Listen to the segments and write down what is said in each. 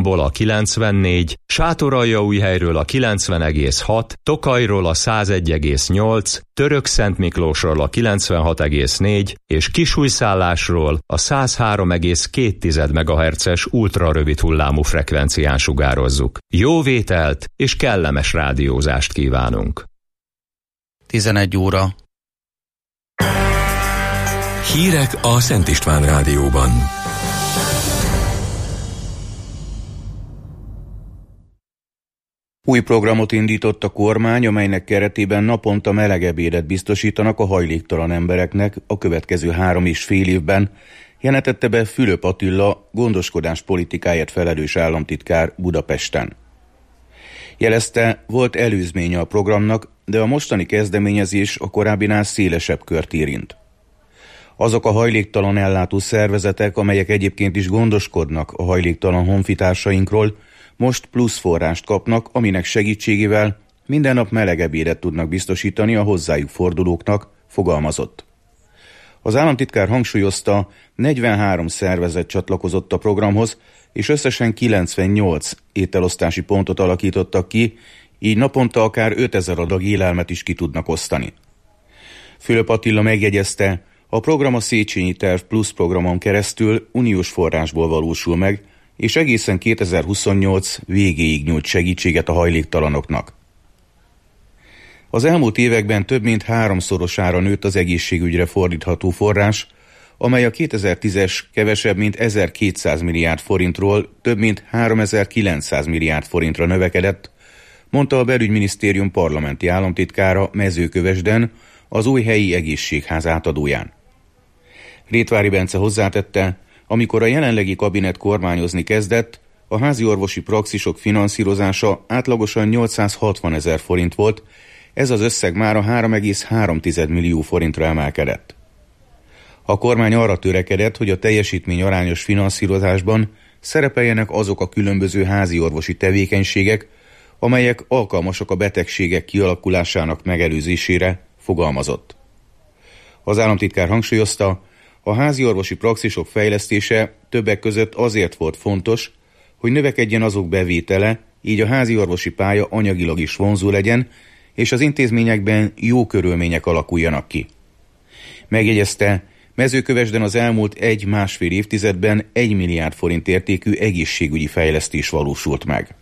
Balatonból a 94, Sátoraljaújhelyről a 90,6, Tokajról a 101,8, Törökszentmiklósról a 96,4 és Kisújszállásról a 103,2 MHz-es ultrarövid hullámú frekvencián sugározzuk. Jó vételt és kellemes rádiózást kívánunk! 11 óra. Hírek a Szent István Rádióban. Új programot indított a kormány, amelynek keretében naponta meleg ebédet biztosítanak a hajléktalan embereknek a következő 3,5 évben, jelentette be Fülöp Attila, gondoskodás politikáért felelős államtitkár Budapesten. Jelezte, volt előzménye a programnak, de a mostani kezdeményezés a korábbinál szélesebb kört érint. Azok a hajléktalan ellátó szervezetek, amelyek egyébként is gondoskodnak a hajléktalan honfitársainkról, most plusz forrást kapnak, aminek segítségével minden nap meleg ebédet tudnak biztosítani a hozzájuk fordulóknak, fogalmazott. Az államtitkár hangsúlyozta, 43 szervezet csatlakozott a programhoz, és összesen 98 ételosztási pontot alakítottak ki, így naponta akár 5000 adag élelmet is ki tudnak osztani. Fülöp Attila megjegyezte, a program a Széchenyi Terv Plusz programon keresztül uniós forrásból valósul meg, és egészen 2028 végéig nyújt segítséget a hajléktalanoknak. Az elmúlt években több mint 3-szorosára nőtt az egészségügyre fordítható forrás, amely a 2010-es kevesebb mint 1200 milliárd forintról több mint 3900 milliárd forintra növekedett, mondta a Belügyminisztérium parlamenti államtitkára Mezőkövesden, az új helyi egészségház átadóján. Rétvári Bence hozzátette, amikor a jelenlegi kabinet kormányozni kezdett, a háziorvosi praxisok finanszírozása átlagosan 860 000 forint volt, ez az összeg már a 3,3 millió forintra emelkedett. A kormány arra törekedett, hogy a teljesítmény arányos finanszírozásban szerepeljenek azok a különböző háziorvosi tevékenységek, amelyek alkalmasak a betegségek kialakulásának megelőzésére, fogalmazott. Az államtitkár hangsúlyozta, a háziorvosi praxisok fejlesztése többek között azért volt fontos, hogy növekedjen azok bevétele, így a háziorvosi pálya anyagilag is vonzó legyen, és az intézményekben jó körülmények alakuljanak ki. Megjegyezte, Mezőkövesden az elmúlt 1,5 évtizedben 1 milliárd forint értékű egészségügyi fejlesztés valósult meg.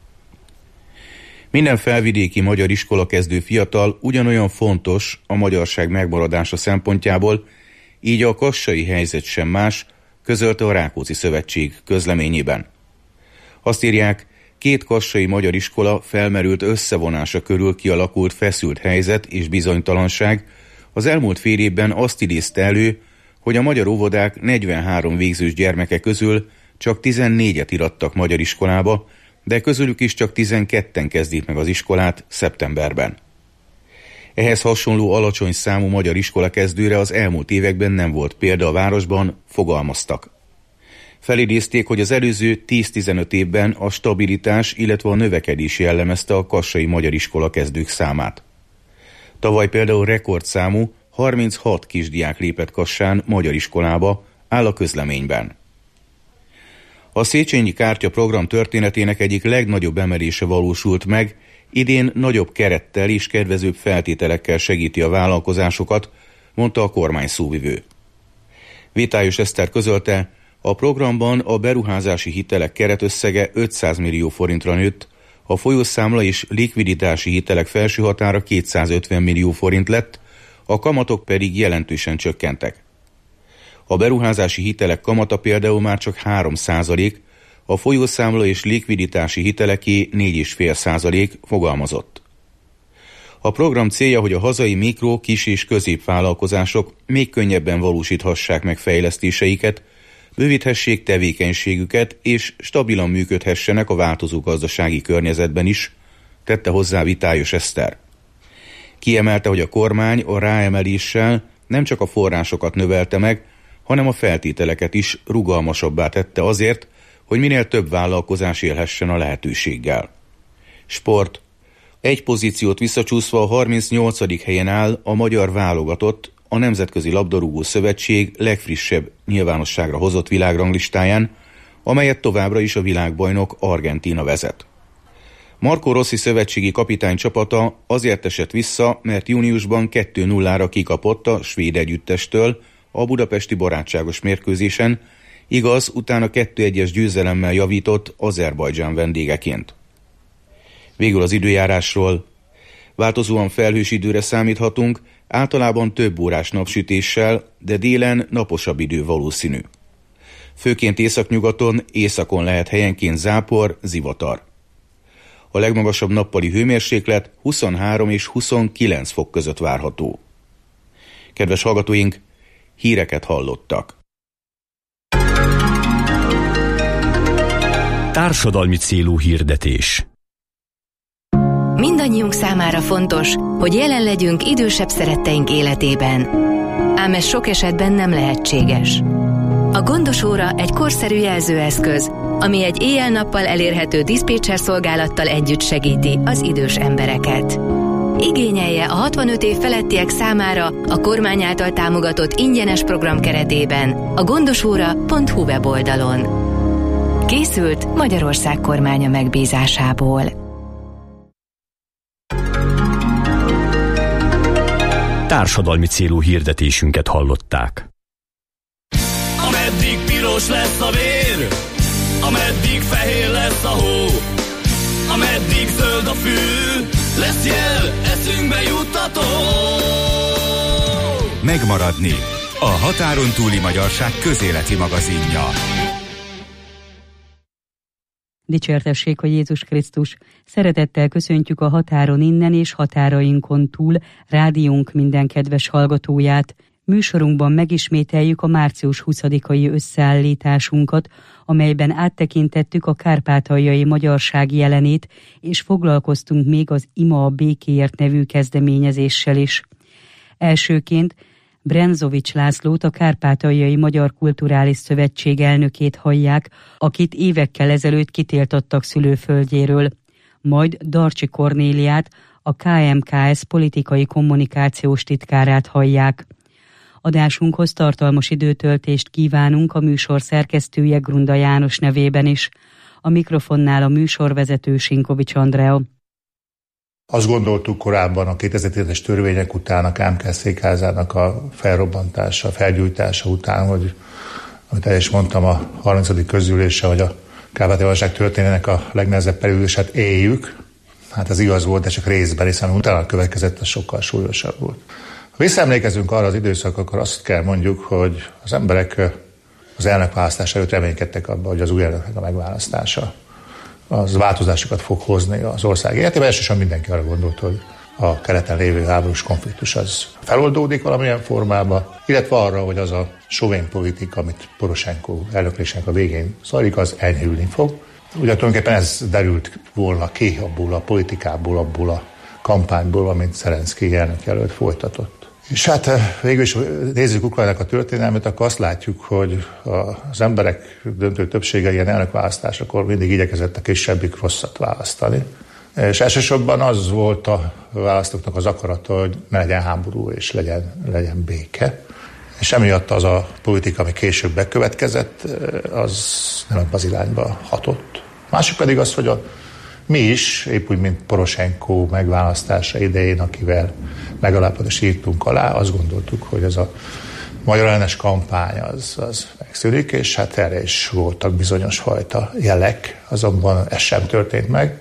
Minden felvidéki magyar iskolakezdő fiatal ugyanolyan fontos a magyarság megmaradása szempontjából, így a kassai helyzet sem más, közölte a Rákóczi Szövetség közleményében. Azt írják, 2 kassai magyar iskola felmerült összevonása körül kialakult feszült helyzet és bizonytalanság az elmúlt fél évben azt idézte elő, hogy a magyar óvodák 43 végzős gyermeke közül csak 14-et irattak magyar iskolába, de közülük is csak 12-en kezdik meg az iskolát szeptemberben. Ehhez hasonló alacsony számú magyar iskolakezdőre az elmúlt években nem volt példa a városban, fogalmaztak. Felidézték, hogy az előző 10-15 évben a stabilitás, illetve a növekedés jellemezte a kassai magyar iskolakezdők számát. Tavaly például rekordszámú 36 kisdiák lépett Kassán magyar iskolába, áll a közleményben. A Széchenyi Kártya program történetének egyik legnagyobb emelése valósult meg, idén nagyobb kerettel és kedvezőbb feltételekkel segíti a vállalkozásokat, mondta a kormány szóvivő. Vitályos Eszter közölte, a programban a beruházási hitelek keretösszege 500 millió forintra nőtt, a folyószámla és likviditási hitelek felső határa 250 millió forint lett, a kamatok pedig jelentősen csökkentek. A beruházási hitelek kamata például már csak 3%, a folyószámla és likviditási hiteleké 4,5%, fogalmazott. A program célja, hogy a hazai mikro, kis és középvállalkozások még könnyebben valósíthassák meg fejlesztéseiket, bővíthessék tevékenységüket és stabilan működhessenek a változó gazdasági környezetben is, tette hozzá Vitályos Eszter. Kiemelte, hogy a kormány a ráemeléssel nem csak a forrásokat növelte meg, hanem a feltételeket is rugalmasabbá tette azért, hogy minél több vállalkozás élhessen a lehetőséggel. Sport. Egy pozíciót visszacsúszva a 38. helyen áll a magyar válogatott, a Nemzetközi Labdarúgó Szövetség legfrissebb nyilvánosságra hozott világranglistáján, amelyet továbbra is a világbajnok Argentína vezet. Marco Rossi szövetségi kapitány csapata azért esett vissza, mert júniusban 2-0-ra kikapott a svéd együttestől a budapesti barátságos mérkőzésen, igaz, utána 2-1-es győzelemmel javított Azerbajdzsán vendégeként. Végül az időjárásról. Változóan felhős időre számíthatunk, általában több órás napsütéssel, de délen naposabb idő valószínű. Főként északnyugaton, északon lehet helyenként zápor, zivatar. A legmagasabb nappali hőmérséklet 23 és 29 fok között várható. Kedves hallgatóink, híreket hallottak. Társadalmi célú hirdetés. Mindannyiunk számára fontos, hogy jelen legyünk idősebb szeretteink életében. Ám ez sok esetben nem lehetséges. A Gondos óra egy korszerű jelzőeszköz, ami egy éjjel-nappal elérhető diszpécser szolgálattal együtt segíti az idős embereket. Igényelje a 65 év felettiek számára a kormány által támogatott ingyenes program keretében a gondosóra.hu weboldalon. Készült Magyarország kormánya megbízásából. Társadalmi célú hirdetésünket hallották. Ameddig piros lesz a vér, ameddig fehér lesz a hó, ameddig zöld a fű, lesz jel, eszünkbe juttató. Megmaradni. A határon túli magyarság közéleti magazinja. Dicsértessék a Jézus Krisztus! Szeretettel köszöntjük a határon innen és határainkon túl rádiónk minden kedves hallgatóját. Műsorunkban megismételjük a március 20-ai összeállításunkat, amelyben áttekintettük a kárpátaljai magyarság jelenét, és foglalkoztunk még az Ima a békéért nevű kezdeményezéssel is. Elsőként Brenzovics Lászlót, a Kárpátaljai Magyar Kulturális Szövetség elnökét hallják, akit évekkel ezelőtt kitiltottak szülőföldjéről. Majd Darcsi Kornéliát, a KMKS politikai kommunikációs titkárát hallják. Adásunkhoz tartalmas időtöltést kívánunk a műsor szerkesztője Grunda János nevében is. A mikrofonnál a műsorvezető Sinkovics Andrea. Azt gondoltuk korábban a 2010-es törvények után, a KMKS székházának a felrobbantása, felgyújtása után, hogy amit el is mondtam a 30. közgyűlése, hogy a kárpátaljai történének a legnehezebb periódusát éljük. Hát ez igaz volt, de csak részben, hiszen utána következett, az sokkal súlyosabb volt. Ha visszaemlékezünk arra az időszakra, akkor azt kell mondjuk, hogy az emberek az elnökválasztás előtt reménykedtek abban, hogy az új elnöknek a megválasztása az változásokat fog hozni az ország életében. Elsősorban mindenki arra gondolt, hogy a keleten lévő háborús konfliktus az feloldódik valamilyen formában, illetve arra, hogy az a sovén politika, amit Poroshenko elnöklésének a végén zajlik, az enyhülni fog. Ugye tulajdonképpen ez derült volna ki abból a politikából, abból a kampányból, amit Zelenszkij elnökjelölt folytatott. És hát végül is nézzük Ukrajnának a történelmet, akkor azt látjuk, hogy az emberek döntő többsége ilyen elnökválasztásakor mindig igyekezett a kisebbik rosszat választani. És elsősorban az volt a választóknak az akarata, hogy ne legyen háború és legyen béke. És emiatt az a politika, ami később bekövetkezett, az nem ebben az irányba hatott. Másik pedig az, hogy mi is, épp úgy, mint Poroshenko megválasztása idején, akivel megállapodást írtunk alá, azt gondoltuk, hogy ez a magyar ellenes kampány az megszűnik, és hát erre is voltak bizonyos fajta jelek, azonban ez sem történt meg.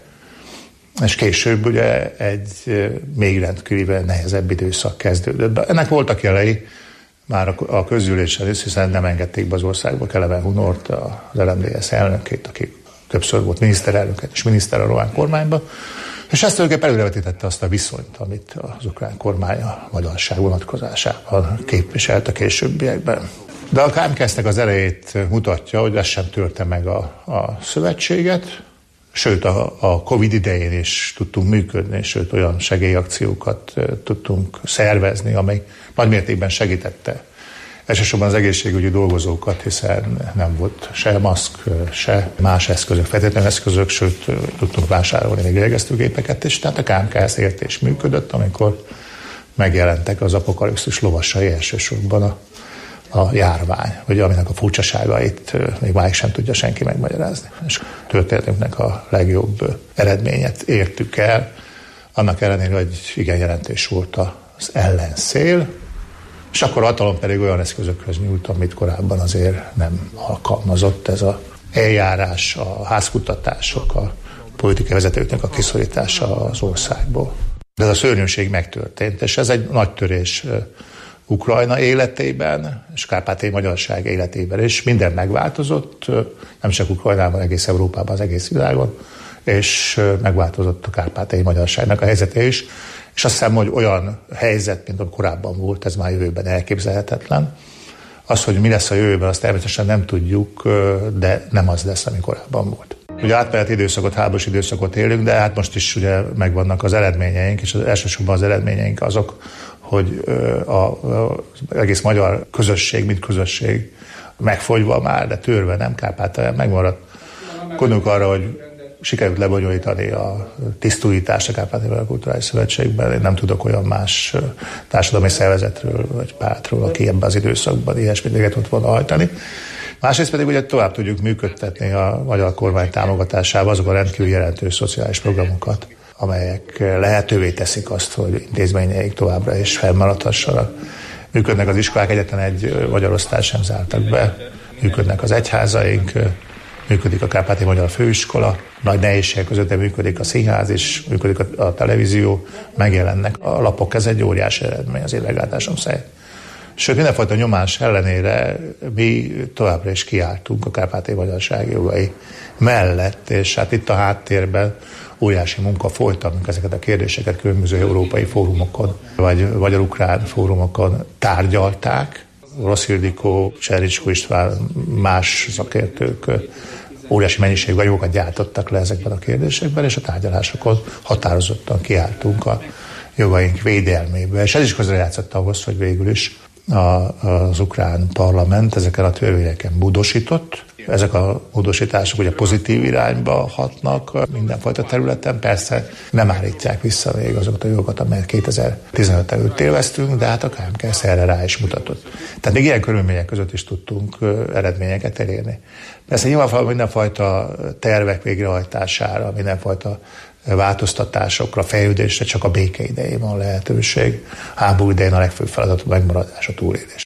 És később ugye egy még rendkívül nehezebb időszak kezdődött be. Ennek voltak jelei már a közgyűlésen is, hiszen nem engedték be az országba Kelemen Hunort, az LMDS elnökét, aki többször volt miniszterelnöket és miniszter a román kormányban, és ezt tulajdonképpen előrevetítette azt a viszonyt, amit az ukrán kormány a magyarság vonatkozásában képviselt a későbbiekben. De a KMKS-nek az elejét mutatja, hogy ez sem törte meg a szövetséget, sőt a Covid idején is tudtunk működni, sőt olyan segélyakciókat tudtunk szervezni, amely nagymértékben segítette elsősorban az egészségügyi dolgozókat, hiszen nem volt se maszk, se más eszközök, feltétlenül eszközök, sőt tudtunk vásárolni még lélegeztőgépeket is. Tehát a KMKS élt és működött, amikor megjelentek az apokalipszis lovasai elsősorban a a járvány, vagy aminek a furcsaságait még máig sem tudja senki megmagyarázni. És történetünknek a legjobb eredményet értük el, annak ellenére, hogy igen jelentős volt az ellenszél, és akkor a hatalom pedig olyan eszközökhöz nyúlt, amit korábban azért nem alkalmazott. Ez az eljárás, a házkutatások, a politikai vezetőknek a kiszorítása az országból. De ez a szörnyűség megtörtént, és ez egy nagy törés Ukrajna életében, és kárpátaljai magyarság életében is. Minden megváltozott, nem csak Ukrajnában, egész Európában, az egész világon, és megváltozott a kárpátaljai magyarságnak a helyzete is. És azt hiszem, hogy olyan helyzet, mint ami korábban volt, ez már jövőben elképzelhetetlen. Az, hogy mi lesz a jövőben, azt természetesen nem tudjuk, de nem az lesz, ami korábban volt. Ugye átmeneti időszakot, háborús időszakot élünk, de hát most is ugye megvannak az eredményeink, és elsősorban az eredményeink azok, hogy az egész magyar közösség, mint közösség megfogyva már, de törve nem, Kárpátalján megmaradt. Gondoljuk arra, hogy sikerült lebonyolítani a tisztújítást a Kárpátaljai Kulturális Szövetségben. Én nem tudok olyan más társadalmi szervezetről vagy pártról, aki ebben az időszakban ilyesmit tudott volna hajtani. Másrészt pedig ugye tovább tudjuk működtetni a magyar kormány támogatásával azok a rendkívül jelentős szociális programokat, amelyek lehetővé teszik azt, hogy intézményeik továbbra is fennmaradhassanak. Működnek az iskolák, egyetlen egy magyar osztályt sem zártak be, működnek az egyházaink, működik a Kárpátaljai Magyar Főiskola, nagy nehézségek között, de működik a színház is, működik a televízió, megjelennek a lapok, ez egy óriási eredmény az én meglátásom szerint. Sőt, mindenfajta nyomás ellenére mi továbbra is kiálltunk a kárpátaljai magyarság jogai mellett, és hát itt a háttérben óriási munka folyt, amikor ezeket a kérdéseket különböző európai fórumokon, vagy magyar-ukrán fórumokon tárgyalták. Rossz Ildikó, Csericskó István, más szakértők óriási mennyiségű anyagokat gyártottak le ezekben a kérdésekben, és a tárgyalásokon határozottan kiálltunk a jogaink védelmébe. És ez is közrejátszott ahhoz, hogy végül is az ukrán parlament ezeken a törvényeken módosított. Ezek a módosítások ugye pozitív irányba hatnak mindenfajta területen. Persze nem állítják vissza még azokat a jogokat, amelyet 2015 előtt élveztünk, de hát a KMKS erre rá is mutatott. Tehát még ilyen körülmények között is tudtunk eredményeket elérni. Persze nyilvánvalóan mindenfajta tervek végrehajtására, mindenfajta változtatásokra, fejlődésre csak a béke idején van lehetőség. Háború idején a legfőbb feladat a megmaradás, a túlélés.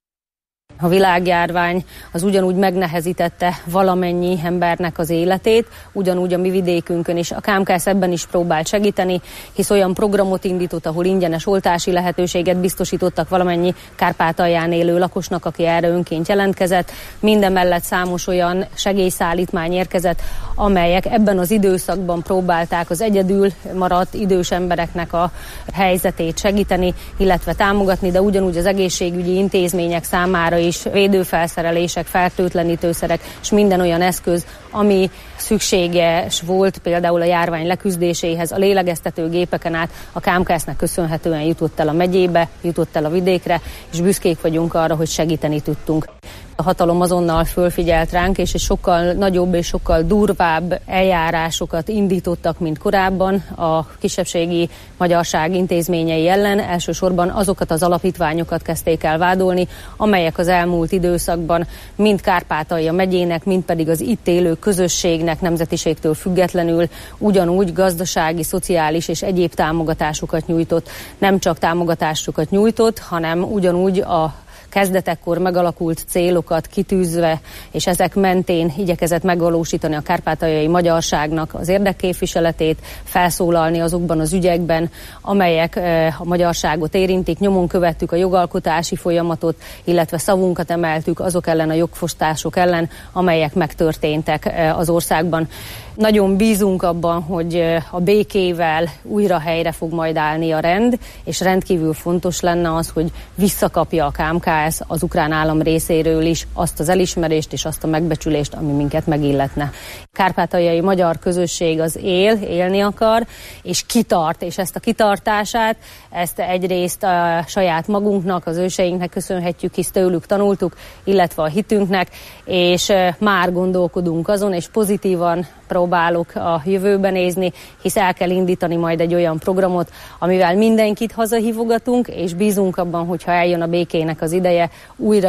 A világjárvány az ugyanúgy megnehezítette valamennyi embernek az életét, ugyanúgy a mi vidékünkön is. A KMKS ebben is próbált segíteni, hisz olyan programot indított, ahol ingyenes oltási lehetőséget biztosítottak valamennyi Kárpátalján élő lakosnak, aki erre önként jelentkezett. Mindemellett számos olyan segélyszállítmány érkezett, amelyek ebben az időszakban próbálták az egyedül maradt idős embereknek a helyzetét segíteni, illetve támogatni, de ugyanúgy az egészségügyi intézmények számára is védőfelszerelések, fertőtlenítőszerek és minden olyan eszköz, ami szükséges volt például a járvány leküzdéséhez, a lélegeztető gépeken át a KMKS-nek köszönhetően jutott el a megyébe, jutott el a vidékre, és büszkék vagyunk arra, hogy segíteni tudtunk. A hatalom azonnal fölfigyelt ránk, és sokkal nagyobb és sokkal durvább eljárásokat indítottak, mint korábban a kisebbségi magyarság intézményei ellen. Elsősorban azokat az alapítványokat kezdték el vádolni, amelyek az elmúlt időszakban mind Kárpátalja megyének, mind pedig az itt élő közösségnek nemzetiségtől függetlenül ugyanúgy gazdasági, szociális és egyéb támogatásokat nyújtott. Nem csak támogatásokat nyújtott, hanem ugyanúgy a kezdetekkor megalakult célokat kitűzve, és ezek mentén igyekezett megvalósítani a kárpátaljai magyarságnak az érdekképviseletét, felszólalni azokban az ügyekben, amelyek a magyarságot érintik. Nyomon követtük a jogalkotási folyamatot, illetve szavunkat emeltük azok ellen a jogfosztások ellen, amelyek megtörténtek az országban. Nagyon bízunk abban, hogy a békével újra helyre fog majd állni a rend, és rendkívül fontos lenne az, hogy visszakapja a KMKS az ukrán állam részéről is azt az elismerést és azt a megbecsülést, ami minket megilletne. Kárpátaljai magyar közösség az élni akar, és kitart, és ezt a kitartását, ezt egyrészt a saját magunknak, az őseinknek köszönhetjük, hisz tőlük tanultuk, illetve a hitünknek, és már gondolkodunk azon, és pozitívan próbálok a jövőben nézni, hisz el kell indítani majd egy olyan programot, amivel mindenkit hazahívogatunk, és bízunk abban, hogyha eljön a békének az ideje, újra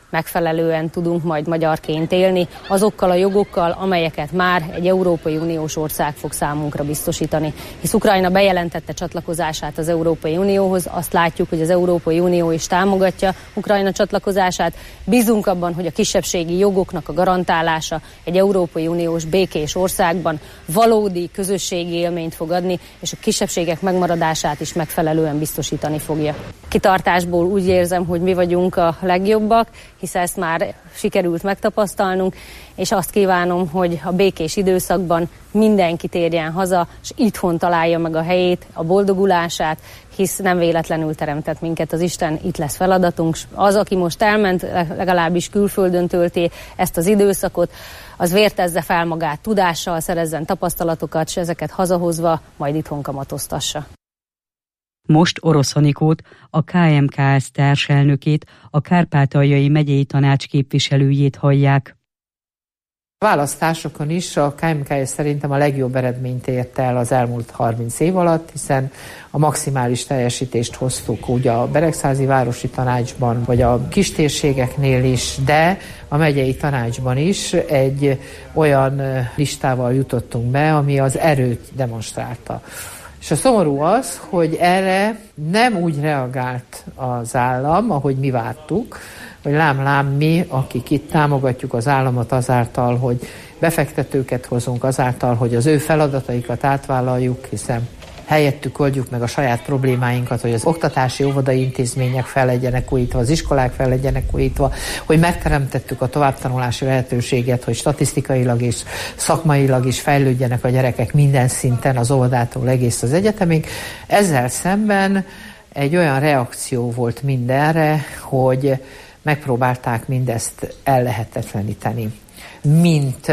megfelelően tudunk majd magyarként élni, azokkal a jogokkal, amelyeket már egy Európai Uniós ország fog számunkra biztosítani. Hisz Ukrajna bejelentette csatlakozását az Európai Unióhoz, azt látjuk, hogy az Európai Unió is támogatja Ukrajna csatlakozását. Bízunk abban, hogy a kisebbségi jogoknak a garantálása egy Európai Uniós békés országban valódi közösségi élményt fog adni, és a kisebbségek megmaradását is megfelelően biztosítani fogja. Kitartásból úgy érzem, hogy mi vagyunk a legjobbak, hiszen ezt már sikerült megtapasztalnunk, és azt kívánom, hogy a békés időszakban mindenki térjen haza, és itthon találja meg a helyét, a boldogulását, hisz nem véletlenül teremtett minket az Isten, itt lesz feladatunk. Az, aki most elment, legalábbis külföldön tölti ezt az időszakot, az vértezze fel magát tudással, szerezzen tapasztalatokat, és ezeket hazahozva majd itthon kamatoztassa. Most Orosz Anikót, a KMKS társelnökét, a Kárpátaljai Megyei Tanács képviselőjét hallják. A választásokon is a KMKS szerintem a legjobb eredményt érte el az elmúlt 30 év alatt, hiszen a maximális teljesítést hoztuk úgy a Beregszázi Városi Tanácsban, vagy a kistérségeknél is, de a megyei tanácsban is egy olyan listával jutottunk be, ami az erőt demonstrálta. És a szomorú az, hogy erre nem úgy reagált az állam, ahogy mi vártuk, hogy lám mi, akik itt támogatjuk az államot azáltal, hogy befektetőket hozunk, azáltal, hogy az ő feladataikat átvállaljuk, hiszen helyettük oldjuk meg a saját problémáinkat, hogy az oktatási óvodai intézmények fel legyenek újítva, az iskolák fel legyenek újítva, hogy megteremtettük a továbbtanulási lehetőséget, hogy statisztikailag és szakmailag is fejlődjenek a gyerekek minden szinten, az óvodától egész az egyetemig. Ezzel szemben egy olyan reakció volt mindenre, hogy megpróbálták mindezt ellehetetleníteni. Mint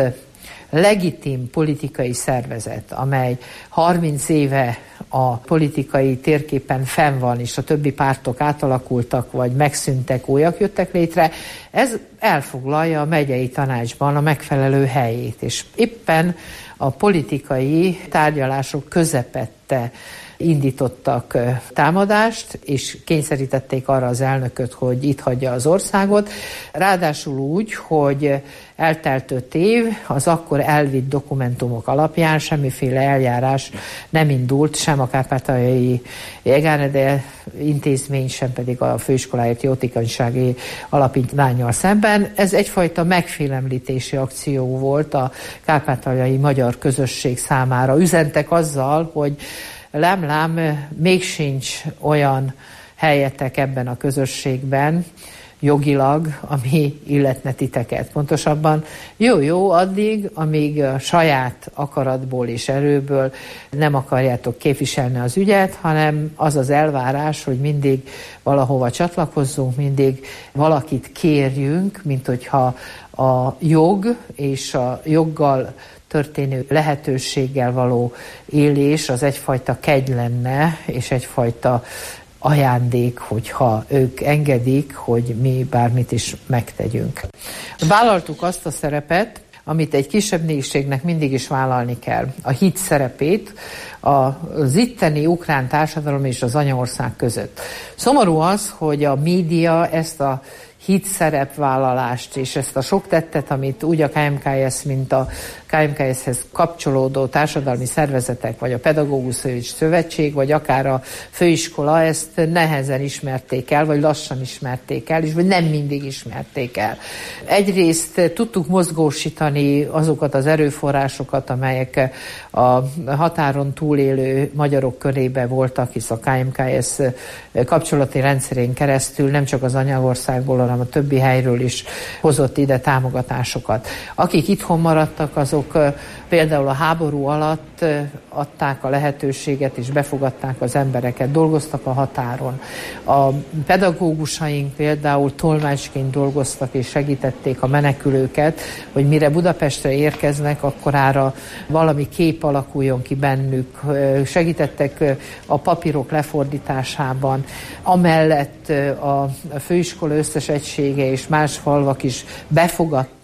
legitim politikai szervezet, amely 30 éve a politikai térképen fenn van, és a többi pártok átalakultak, vagy megszűntek, újak jöttek létre, ez elfoglalja a megyei tanácsban a megfelelő helyét. És éppen a politikai tárgyalások közepette indítottak támadást, és kényszerítették arra az elnököt, hogy itt hagyja az országot. Ráadásul úgy, hogy eltelt 5 év, az akkor elvitt dokumentumok alapján semmiféle eljárás nem indult, sem a Kárpátaljai Egánede intézmény, sem pedig a Főiskoláért Jótékonysági Alapítvánnyal szemben. Ez egyfajta megfélemlítési akció volt a kárpátaljai magyar közösség számára. Üzentek azzal, hogy lám, még sincs olyan helyetek ebben a közösségben, jogilag, ami illetne titeket. Pontosabban jó addig, amíg a saját akaratból és erőből nem akarjátok képviselni az ügyet, hanem az az elvárás, hogy mindig valahova csatlakozzunk, mindig valakit kérjünk, mint hogyha a jog és a joggal történő lehetőséggel való élés az egyfajta kegy lenne, és egyfajta ajándék, hogyha ők engedik, hogy mi bármit is megtegyünk. Vállaltuk azt a szerepet, amit egy kisebb népségnek mindig is vállalni kell, a hit szerepét az itteni ukrán társadalom és az anyaország között. Szomorú az, hogy a média ezt a hit szerepvállalást és ezt a sok tettet, amit úgy a KMKS, mint a KMKS-hez kapcsolódó társadalmi szervezetek, vagy a Pedagógusi Szövetség, vagy akár a főiskola, ezt nehezen ismerték el, vagy lassan ismerték el, és vagy nem mindig ismerték el. Egyrészt tudtuk mozgósítani azokat az erőforrásokat, amelyek a határon túlélő magyarok körébe voltak, hisz a KMKS kapcsolati rendszerén keresztül nem csak az anyagországból, hanem a többi helyről is hozott ide támogatásokat. Akik itthon maradtak, azok például a háború alatt adták a lehetőséget és befogadták az embereket, dolgoztak a határon. A pedagógusaink például tolmácsként dolgoztak és segítették a menekülőket, hogy mire Budapestre érkeznek, akkorára valami kép alakuljon ki bennük. Segítettek a papírok lefordításában. Amellett a főiskola összes egysége és más falvak is befogadták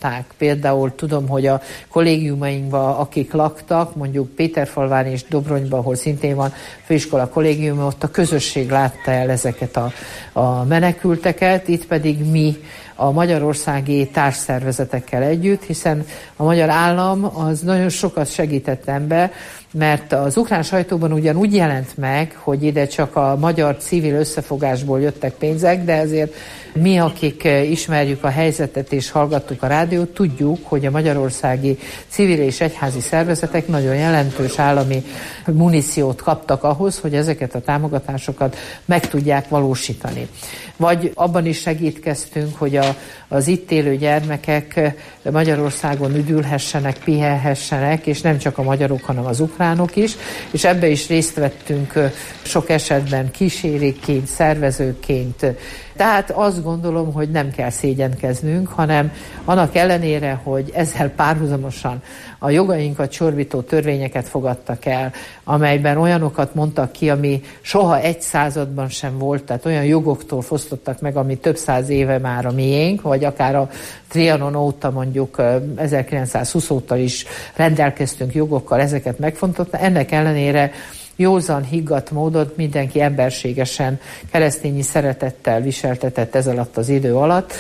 mondták. Például tudom, hogy a kollégiumainkban, akik laktak, mondjuk Péterfalván és Dobronyban, ahol szintén van főiskola kollégium, ott a közösség látta el ezeket a menekülteket, itt pedig mi a magyarországi társszervezetekkel együtt, hiszen a magyar állam az nagyon sokat segített ebbe, mert az ukrán sajtóban ugyan úgy jelent meg, hogy ide csak a magyar civil összefogásból jöttek pénzek, de azért mi, akik ismerjük a helyzetet és hallgattuk a rádiót, tudjuk, hogy a magyarországi civil és egyházi szervezetek nagyon jelentős állami muníciót kaptak ahhoz, hogy ezeket a támogatásokat meg tudják valósítani. Vagy abban is segítkeztünk, hogy az itt élő gyermekek Magyarországon üdülhessenek, pihenhessenek, és nem csak a magyarok, hanem az ukránok is, és ebbe is részt vettünk sok esetben kísérőként, szervezőként. Tehát azt gondolom, hogy nem kell szégyenkeznünk, hanem annak ellenére, hogy ezzel párhuzamosan a jogainkat csorbító törvényeket fogadtak el, amelyben olyanokat mondtak ki, ami soha egy században sem volt, tehát olyan jogoktól fosztottak meg, ami több száz éve már a miénk, vagy akár a Trianon óta, mondjuk 1920 óta is rendelkeztünk jogokkal, ezeket megfontolta. Ennek ellenére józan, higgadt módon mindenki emberségesen, keresztényi szeretettel viseltetett ez alatt az idő alatt,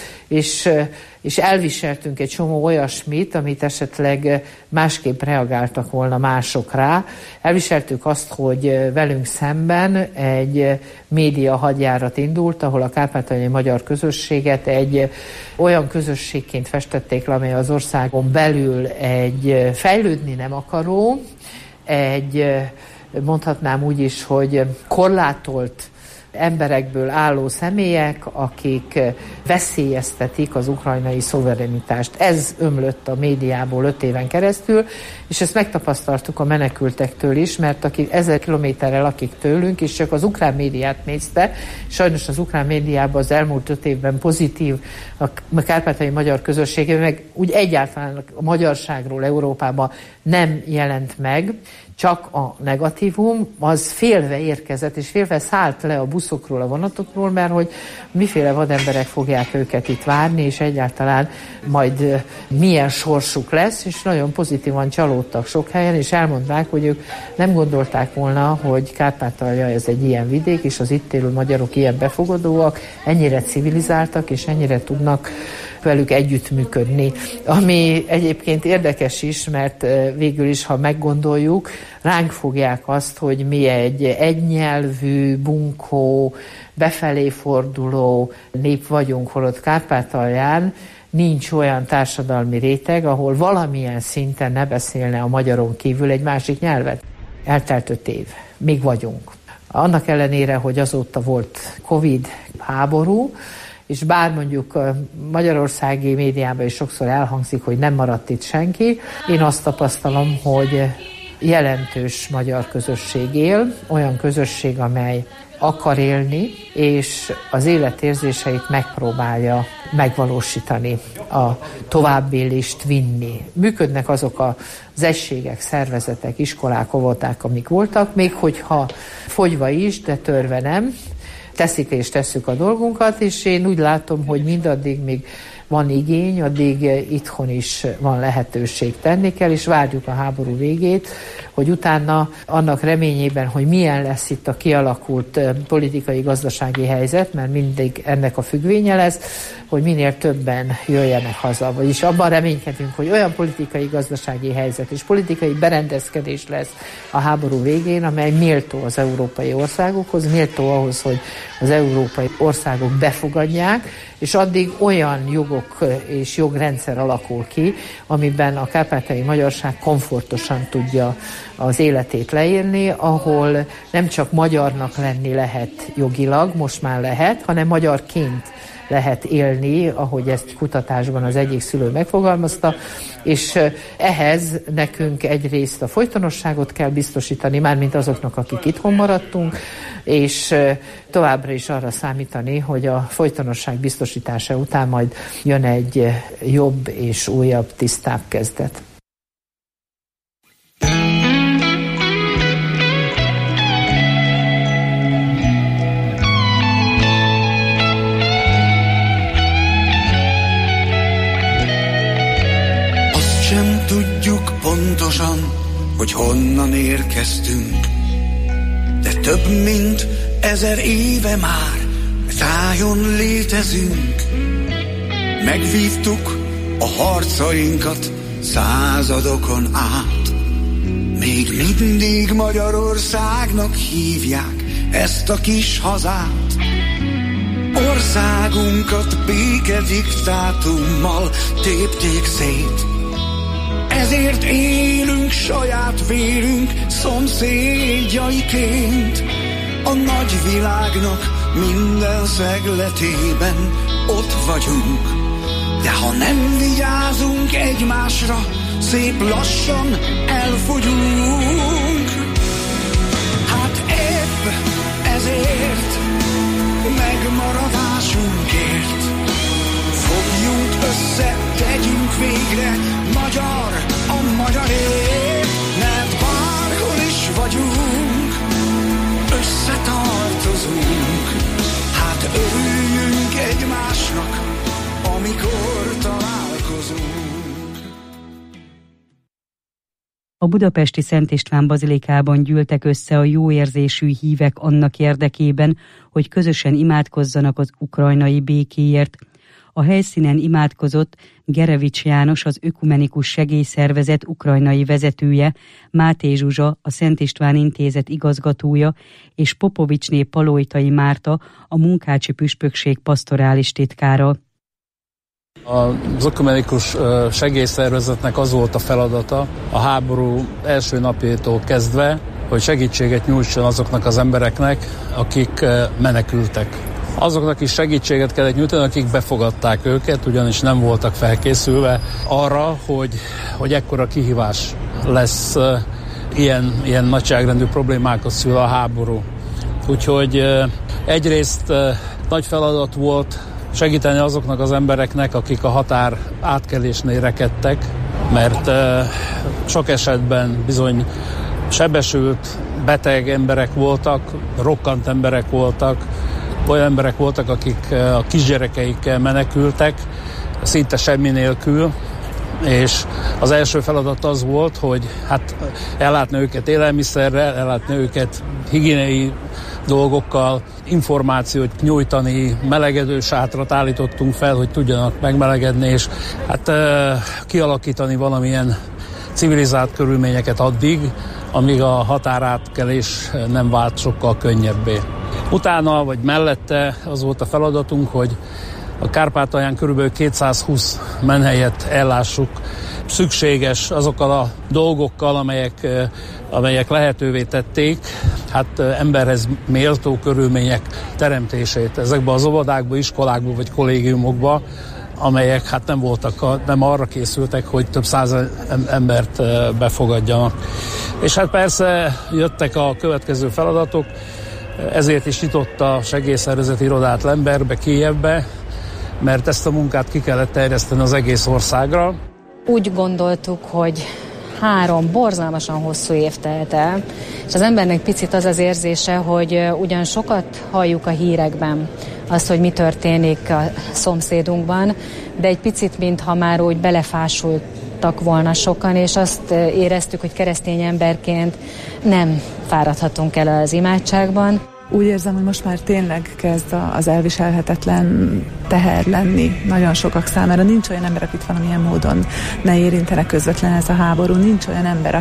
és elviseltünk egy csomó olyasmit, amit esetleg másképp reagáltak volna mások rá. Elviseltük azt, hogy velünk szemben egy média hadjárat indult, ahol a kárpátaljai magyar közösséget egy olyan közösségként festették le, amely az országon belül egy fejlődni nem akaró, egy mondhatnám úgy is, hogy korlátolt emberekből álló személyek, akik veszélyeztetik az ukrajnai szuverenitást. Ez ömlött a médiából 5 éven keresztül, és ezt megtapasztaltuk a menekültektől is, mert aki 1000 kilométerrel lakik tőlünk, és csak az ukrán médiát nézte, sajnos az ukrán médiában az elmúlt 5 évben pozitív a kárpátaljai magyar közösségében, meg úgy egyáltalán a magyarságról Európában nem jelent meg, csak a negatívum, az félve érkezett, és félve szállt le a buszokról, a vonatokról, mert hogy miféle vademberek fogják őket itt várni, és egyáltalán majd milyen sorsuk lesz, és nagyon pozitívan csalódtak sok helyen, és elmondták, hogy ők nem gondolták volna, hogy Kárpátalja ez egy ilyen vidék, és az itt élő magyarok ilyen befogadóak, ennyire civilizáltak, és ennyire tudnak velük együttműködni. Ami egyébként érdekes is, mert végül is, ha meggondoljuk, ránk fogják azt, hogy mi egy egynyelvű, bunkó, befelé forduló nép vagyunk, holott Kárpátalján nincs olyan társadalmi réteg, ahol valamilyen szinten ne beszélne a magyaron kívül egy másik nyelvet. Eltelt 5 év. Még vagyunk. Annak ellenére, hogy azóta volt Covid, háború, és bár mondjuk a magyarországi médiában is sokszor elhangzik, hogy nem maradt itt senki, én azt tapasztalom, hogy jelentős magyar közösség él, olyan közösség, amely akar élni, és az életérzéseit megpróbálja megvalósítani, a továbbélést vinni. Működnek azok az egységek, szervezetek, iskolák, óvodák, amik voltak, még hogyha fogyva is, de törve nem, teszik és tesszük a dolgunkat, és én úgy látom, hogy mindaddig még van igény, addig itthon is van lehetőség, tenni kell, és várjuk a háború végét, hogy utána annak reményében, hogy milyen lesz itt a kialakult politikai-gazdasági helyzet, mert mindig ennek a függvénye lesz, hogy minél többen jöjjenek haza. Vagyis abban reménykedünk, hogy olyan politikai-gazdasági helyzet és politikai berendezkedés lesz a háború végén, amely méltó az európai országokhoz, méltó ahhoz, hogy az európai országok befogadják, és addig olyan jogok és jogrendszer alakul ki, amiben a kárpátaljai magyarság komfortosan tudja az életét leírni, ahol nem csak magyarnak lenni lehet jogilag, most már lehet, hanem magyarként lehet élni, ahogy ezt kutatásban az egyik szülő megfogalmazta, és ehhez nekünk egyrészt a folytonosságot kell biztosítani, mármint azoknak, akik itthon maradtunk, és továbbra is arra számítani, hogy a folytonosság biztosítása után majd jön egy jobb és újabb, tisztább kezdet. honnan érkeztünk, de több mint 1000 éve már tájon létezünk. Megvívtuk a harcainkat századokon át, még mindig Magyarországnak hívják ezt a kis hazát. Országunkat békediktátummal tépték szét, ezért élünk saját vérünk szomszédjaiként. A nagy világnak minden szegletében ott vagyunk, de ha nem vigyázunk egymásra, szép lassan elfogyunk. Hát épp ezért megmaradásunkért fogjunk össze, tegyünk végre magyar a magyarért, mert bárhol is vagyunk, összetartozunk. Hát örüljünk egymásnak, amikor találkozunk. A budapesti Szent István bazilikában gyűltek össze a jóérzésű hívek annak érdekében, hogy közösen imádkozzanak az ukrajnai békéért. A helyszínen imádkozott Gerevics János, az Ökumenikus Segélyszervezet ukrajnai vezetője, Máté Zsuzsa, a Szent István Intézet igazgatója, és Popovicsné Palojtai Márta, a Munkácsi Püspökség pastorális titkára. Az Ökumenikus Segélyszervezetnek az volt a feladata a háború első napjától kezdve, hogy segítséget nyújtson azoknak az embereknek, akik menekültek. Azoknak is segítséget kellett nyújtani, akik befogadták őket, ugyanis nem voltak felkészülve arra, hogy ekkora kihívás lesz, ilyen nagyságrendű problémákat szül a háború. Úgyhogy egyrészt nagy feladat volt segíteni azoknak az embereknek, akik a határ átkelésnél rekedtek, mert sok esetben bizony sebesült, beteg emberek voltak, rokkant emberek voltak, olyan emberek voltak, akik a kisgyerekeikkel menekültek, szinte semmi nélkül, és az első feladat az volt, hogy hát ellátni őket élelmiszerrel, ellátni őket higiéniai dolgokkal, információt nyújtani, melegedő sátrat állítottunk fel, hogy tudjanak megmelegedni, és hát kialakítani valamilyen civilizált körülményeket addig, amíg a határátkelés nem vált sokkal könnyebbé. Utána, vagy mellette az volt a feladatunk, hogy a Kárpátalján körülbelül 220 menhelyet ellássuk szükséges azokkal a dolgokkal, amelyek lehetővé tették hát emberhez méltó körülmények teremtését ezekben az óvodákban, iskolákban vagy kollégiumokban, amelyek hát nem arra készültek, hogy több száz embert befogadjanak. És hát persze jöttek a következő feladatok, ezért is nyitott a segélyszervezet irodát Lembergbe, Kijevbe, mert ezt a munkát ki kellett terjeszteni az egész országra. Úgy gondoltuk, hogy 3 borzalmasan hosszú év telt el, és az embernek picit az az érzése, hogy ugyan sokat halljuk a hírekben azt, hogy mi történik a szomszédunkban, de egy picit, mintha már úgy belefásultak volna sokan, és azt éreztük, hogy keresztény emberként nem fáradhatunk el az imádságban. Úgy érzem, hogy most már tényleg kezd az elviselhetetlen teher lenni nagyon sokak számára. Nincs olyan ember, akit valamilyen módon ne érintene közvetlen ez a háború. Nincs olyan ember,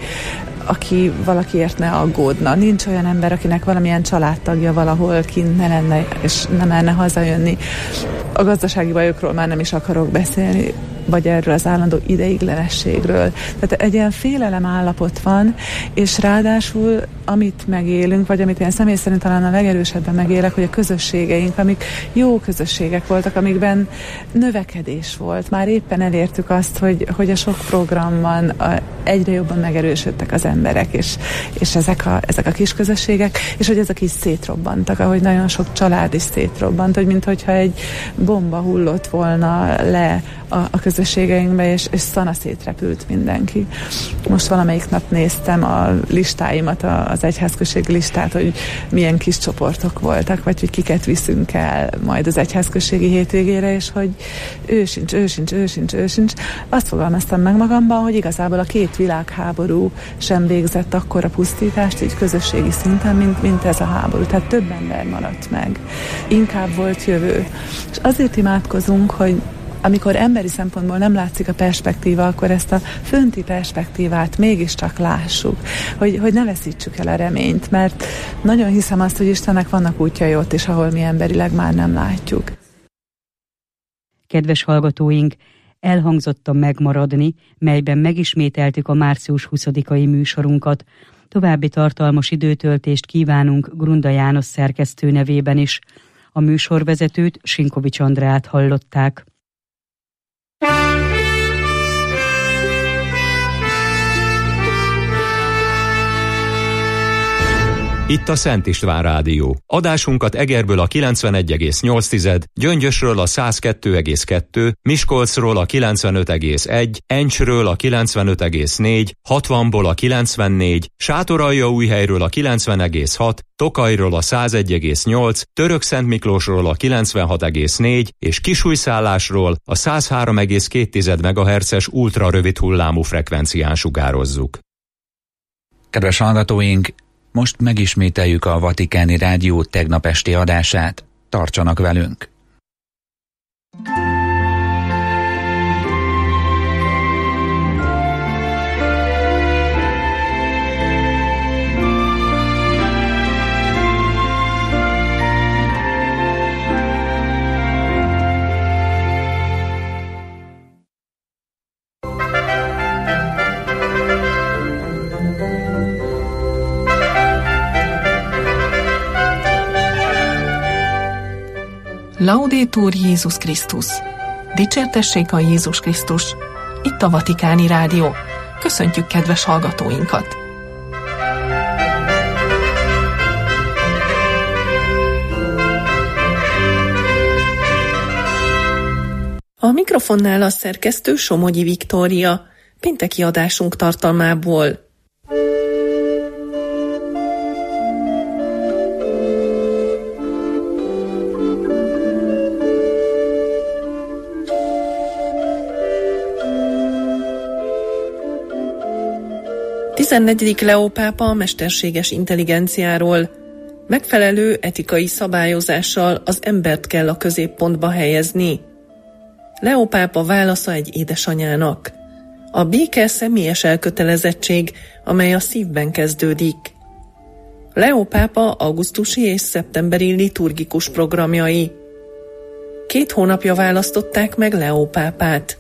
aki valakiért ne aggódna. Nincs olyan ember, akinek valamilyen családtagja valahol kint ne lenne, és nem merne hazajönni. A gazdasági bajokról már nem is akarok beszélni, vagy erről az állandó ideiglenességről. Tehát egy ilyen félelem állapot van, és ráadásul amit megélünk, vagy amit én személy szerint talán a legerősebben megélek, hogy a közösségeink, amik jó közösségek voltak, amikben növekedés volt. Már éppen elértük azt, hogy a sok programban egyre jobban megerősödtek az emberek, és ezek a kis közösségek, és hogy ezek is szétrobbantak, ahogy nagyon sok család is szétrobbant, hogy minthogyha egy bomba hullott volna le a közösségek közösségeinkbe, és szanaszét repült mindenki. Most valamelyik nap néztem a listáimat, az egyházközségi listát, hogy milyen kis csoportok voltak, vagy hogy kiket viszünk el majd az egyházközségi hétvégére, és hogy ő sincs. Azt fogalmaztam meg magamban, hogy igazából a 2 világháború sem végzett akkora pusztítást így közösségi szinten, mint ez a háború. Tehát több ember maradt meg. Inkább volt jövő. És azért imádkozunk, hogy amikor emberi szempontból nem látszik a perspektíva, akkor ezt a fönti perspektívát mégiscsak lássuk, hogy ne veszítsük el a reményt, mert nagyon hiszem azt, hogy Istennek vannak útjai ott is, ahol mi emberileg már nem látjuk. Kedves hallgatóink, elhangzott a Megmaradni, melyben megismételtük a március 20-ai műsorunkat. További tartalmas időtöltést kívánunk Grunda János szerkesztő nevében is. A műsorvezetőt, Sinkovics Andrát hallották. Itt a Szent István Rádió. Adásunkat Egerből a 91,8, Gyöngyösről a 102,2, Miskolcról a 95,1, Encsről a 95,4, 60-ból a 94, Sátoraljaújhelyről a 90,6, Tokajról a 101,8, Törökszentmiklósról a 96,4 és Kisújszállásról a 103,2 MHz-es ultrarövid hullámú frekvencián sugározzuk. Kedves hallgatóink, most megismételjük a Vatikáni Rádió tegnap esti adását. Tartsanak velünk! Laudetur Jézus Krisztus! Dicsértessék a Jézus Krisztus! Itt a Vatikáni Rádió. Köszöntjük kedves hallgatóinkat! A mikrofonnál a szerkesztő Somogyi Viktória. Pénteki adásunk tartalmából. A 14. Leó pápa a mesterséges intelligenciáról. Megfelelő etikai szabályozással az embert kell a középpontba helyezni. Leó pápa válasza egy édesanyának. A béke személyes elkötelezettség, amely a szívben kezdődik. Leó pápa augusztusi és szeptemberi liturgikus programjai. 2 hónapja választották meg Leó pápát.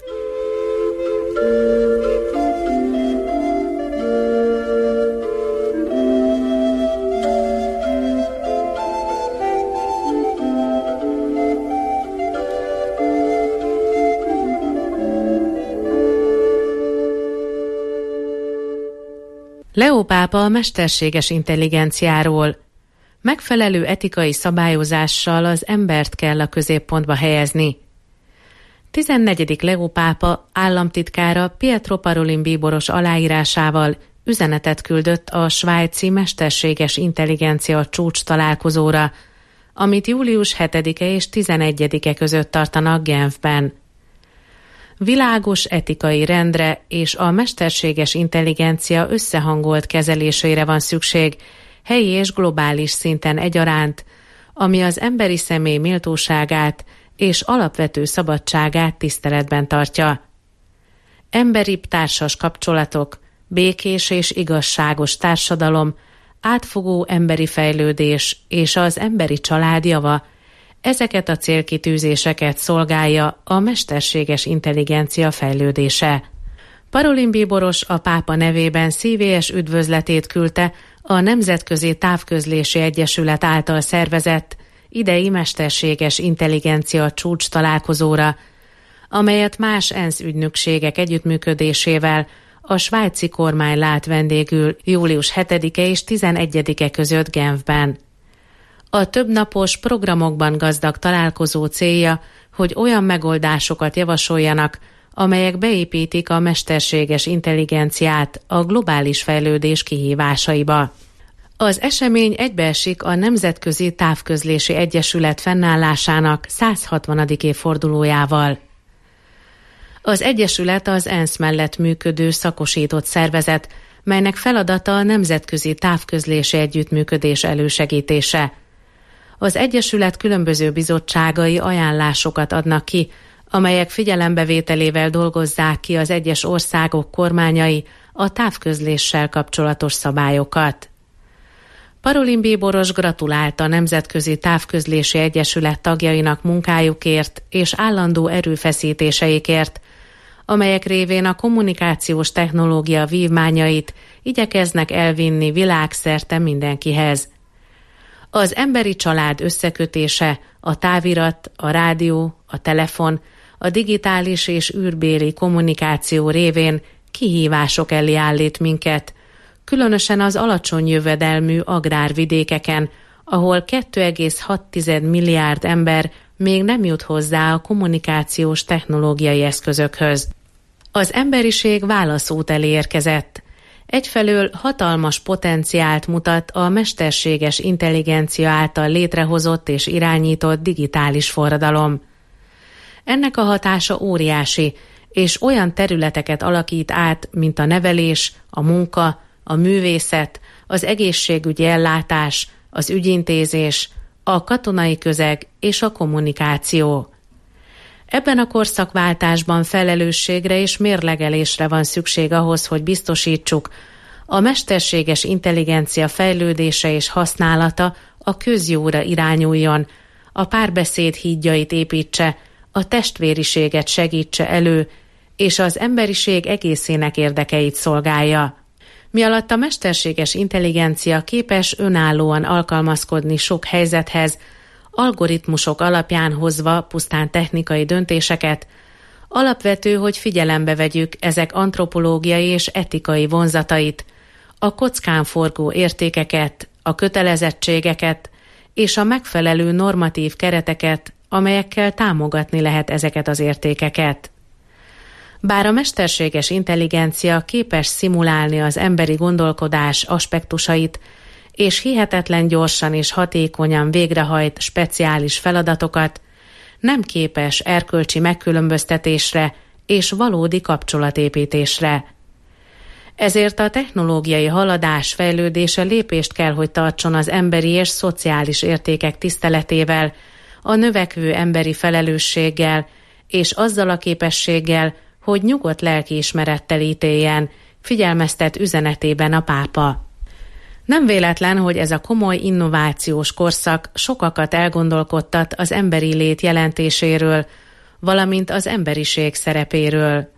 Leó pápa a mesterséges intelligenciáról. Megfelelő etikai szabályozással az embert kell a középpontba helyezni. 14. Leó pápa államtitkára Pietro Parolin bíboros aláírásával üzenetet küldött a svájci mesterséges intelligencia csúcs találkozóra, amit július 7-e és 11-e között tartanak Genfben. Világos etikai rendre és a mesterséges intelligencia összehangolt kezelésére van szükség, helyi és globális szinten egyaránt, ami az emberi személy méltóságát és alapvető szabadságát tiszteletben tartja. Emberibb társas kapcsolatok, békés és igazságos társadalom, átfogó emberi fejlődés és az emberi család java, ezeket a célkitűzéseket szolgálja a mesterséges intelligencia fejlődése. Parolin bíboros a pápa nevében szívélyes üdvözletét küldte a Nemzetközi Távközlési Egyesület által szervezett idei mesterséges intelligencia csúcs találkozóra, amelyet más ENSZ ügynökségek együttműködésével a svájci kormány lát vendégül július 7-e és 11-e között Genfben. A többnapos programokban gazdag találkozó célja, hogy olyan megoldásokat javasoljanak, amelyek beépítik a mesterséges intelligenciát a globális fejlődés kihívásaiba. Az esemény egybeesik a Nemzetközi Távközlési Egyesület fennállásának 160. évfordulójával. Az Egyesület az ENSZ mellett működő szakosított szervezet, melynek feladata a nemzetközi távközlési együttműködés elősegítése. Az Egyesület különböző bizottságai ajánlásokat adnak ki, amelyek figyelembevételével dolgozzák ki az egyes országok kormányai a távközléssel kapcsolatos szabályokat. Parolin Bíboros gratulált a Nemzetközi Távközlési Egyesület tagjainak munkájukért és állandó erőfeszítéseikért, amelyek révén a kommunikációs technológia vívmányait igyekeznek elvinni világszerte mindenkihez. Az emberi család összekötése, a távirat, a rádió, a telefon, a digitális és űrbéli kommunikáció révén kihívások elé állít minket, különösen az alacsony jövedelmű agrárvidékeken, ahol 2,6 milliárd ember még nem jut hozzá a kommunikációs technológiai eszközökhöz. Az emberiség válaszút elé érkezett. Egyfelől hatalmas potenciált mutat a mesterséges intelligencia által létrehozott és irányított digitális forradalom. Ennek a hatása óriási, és olyan területeket alakít át, mint a nevelés, a munka, a művészet, az egészségügyi ellátás, az ügyintézés, a katonai közeg és a kommunikáció. Ebben a korszakváltásban felelősségre és mérlegelésre van szükség ahhoz, hogy biztosítsuk, a mesterséges intelligencia fejlődése és használata a közjóra irányuljon, a párbeszéd hídjait építse, a testvériséget segítse elő, és az emberiség egészének érdekeit szolgálja. Mialatt a mesterséges intelligencia képes önállóan alkalmazkodni sok helyzethez, algoritmusok alapján hozva pusztán technikai döntéseket, alapvető, hogy figyelembe vegyük ezek antropológiai és etikai vonzatait, a kockán forgó értékeket, a kötelezettségeket és a megfelelő normatív kereteket, amelyekkel támogatni lehet ezeket az értékeket. Bár a mesterséges intelligencia képes szimulálni az emberi gondolkodás aspektusait, és hihetetlen gyorsan és hatékonyan végrehajt speciális feladatokat, nem képes erkölcsi megkülönböztetésre és valódi kapcsolatépítésre. Ezért a technológiai haladás fejlődése lépést kell, hogy tartson az emberi és szociális értékek tiszteletével, a növekvő emberi felelősséggel és azzal a képességgel, hogy nyugodt lelkiismerettel ítéljen, figyelmeztet üzenetében a pápa. Nem véletlen, hogy ez a komoly innovációs korszak sokakat elgondolkodtat az emberi lét jelentéséről, valamint az emberiség szerepéről.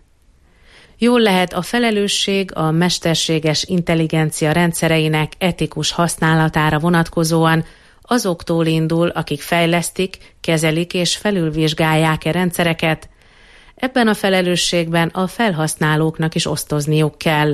Jól lehet, a felelősség a mesterséges intelligencia rendszereinek etikus használatára vonatkozóan azoktól indul, akik fejlesztik, kezelik és felülvizsgálják rendszereket. Ebben a felelősségben a felhasználóknak is osztozniuk kell.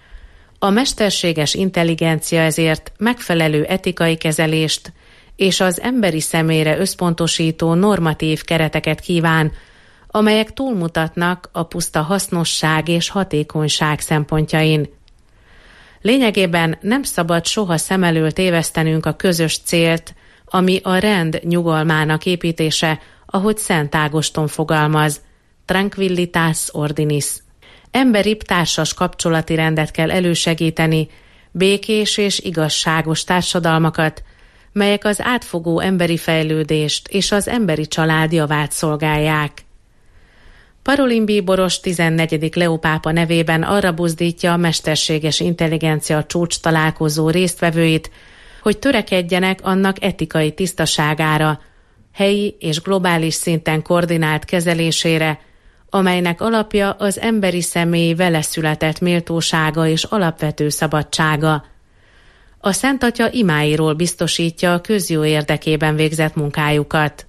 A mesterséges intelligencia ezért megfelelő etikai kezelést és az emberi személyre összpontosító normatív kereteket kíván, amelyek túlmutatnak a puszta hasznosság és hatékonyság szempontjain. Lényegében nem szabad soha szem elől tévesztenünk a közös célt, ami a rend nyugalmának építése, ahogy Szent Ágoston fogalmaz, tranquillitas ordinis. Emberibb társas kapcsolati rendet kell elősegíteni, békés és igazságos társadalmakat, melyek az átfogó emberi fejlődést és az emberi család javát szolgálják. Parolin Bíboros 14. Leó pápa nevében arra buzdítja a mesterséges intelligencia csúcs találkozó résztvevőit, hogy törekedjenek annak etikai tisztaságára, helyi és globális szinten koordinált kezelésére, amelynek alapja az emberi személy veleszületett méltósága és alapvető szabadsága. A Szent Atya imáiról biztosítja a közjó érdekében végzett munkájukat.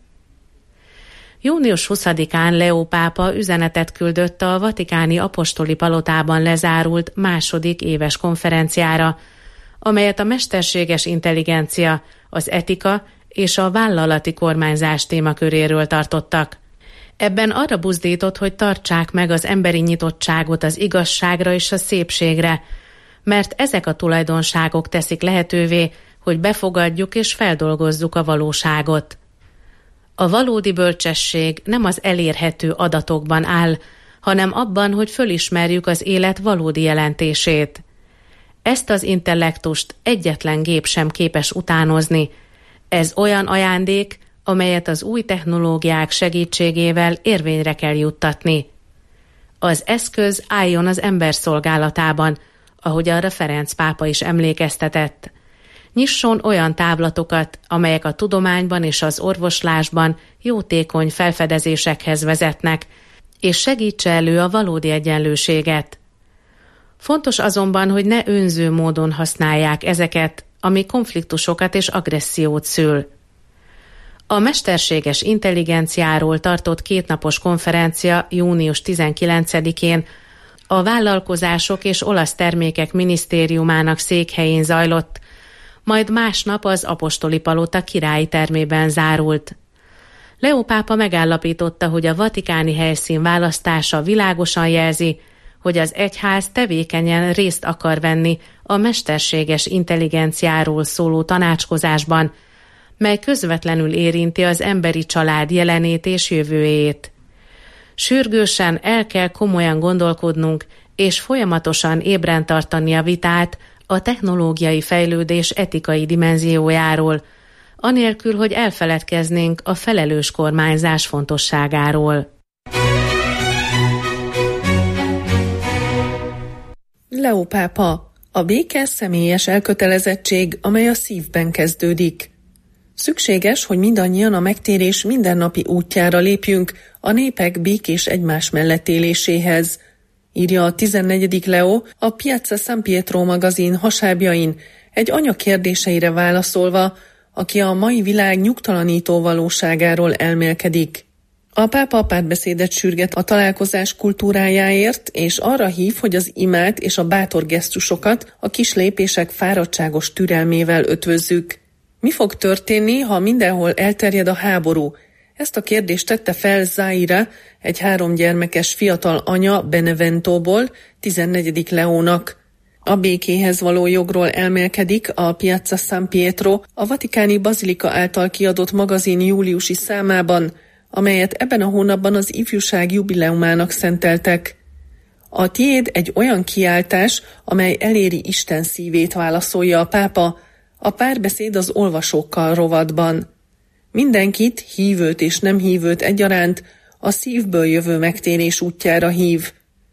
Június 20-án Leó pápa üzenetet küldött a Vatikáni Apostoli Palotában lezárult második éves konferenciára, amelyet a mesterséges intelligencia, az etika és a vállalati kormányzás témaköréről tartottak. Ebben arra buzdított, hogy tartsák meg az emberi nyitottságot az igazságra és a szépségre, mert ezek a tulajdonságok teszik lehetővé, hogy befogadjuk és feldolgozzuk a valóságot. A valódi bölcsesség nem az elérhető adatokban áll, hanem abban, hogy fölismerjük az élet valódi jelentését. Ezt az intellektust egyetlen gép sem képes utánozni. Ez olyan ajándék, amelyet az új technológiák segítségével érvényre kell juttatni. Az eszköz álljon az ember szolgálatában, ahogy arra Ferenc pápa is emlékeztetett. Nyisson olyan távlatokat, amelyek a tudományban és az orvoslásban jótékony felfedezésekhez vezetnek, és segítse elő a valódi egyenlőséget. Fontos azonban, hogy ne önző módon használják ezeket, ami konfliktusokat és agressziót szül. A mesterséges intelligenciáról tartott 2 napos konferencia június 19-én a Vállalkozások és Olasz Termékek Minisztériumának székhelyén zajlott, majd másnap az Apostoli Palota királyi termében zárult. Leó pápa megállapította, hogy a vatikáni helyszín választása világosan jelzi, hogy az egyház tevékenyen részt akar venni a mesterséges intelligenciáról szóló tanácskozásban, mely közvetlenül érinti az emberi család jelenét és jövőjét. Sürgősen el kell komolyan gondolkodnunk, és folyamatosan ébren tartani a vitát a technológiai fejlődés etikai dimenziójáról, anélkül, hogy elfeledkeznénk a felelős kormányzás fontosságáról. Leó pápa, a béke személyes elkötelezettség, amely a szívben kezdődik. Szükséges, hogy mindannyian a megtérés mindennapi útjára lépjünk a népek békés egymás mellett éléséhez, írja a 14. Leo a Piazza San Pietro magazin hasábjain egy anya kérdéseire válaszolva, aki a mai világ nyugtalanító valóságáról elmélkedik. A pápa párbeszédet sürget a találkozás kultúrájáért, és arra hív, hogy az imát és a bátor gesztusokat a kis lépések fáradtságos türelmével ötvözzük. Mi fog történni, ha mindenhol elterjed a háború? Ezt a kérdést tette fel Zaira, egy 3 gyermekes fiatal anya Beneventóból, 14. Leónak. A békéhez való jogról elmélkedik a Piazza San Pietro a vatikáni bazilika által kiadott magazin júliusi számában, amelyet ebben a hónapban az ifjúság jubileumának szenteltek. A tiéd egy olyan kiáltás, amely eléri Isten szívét, válaszolja a pápa, a párbeszéd az olvasókkal rovatban. Mindenkit, hívőt és nem hívőt egyaránt, a szívből jövő megtérés útjára hív.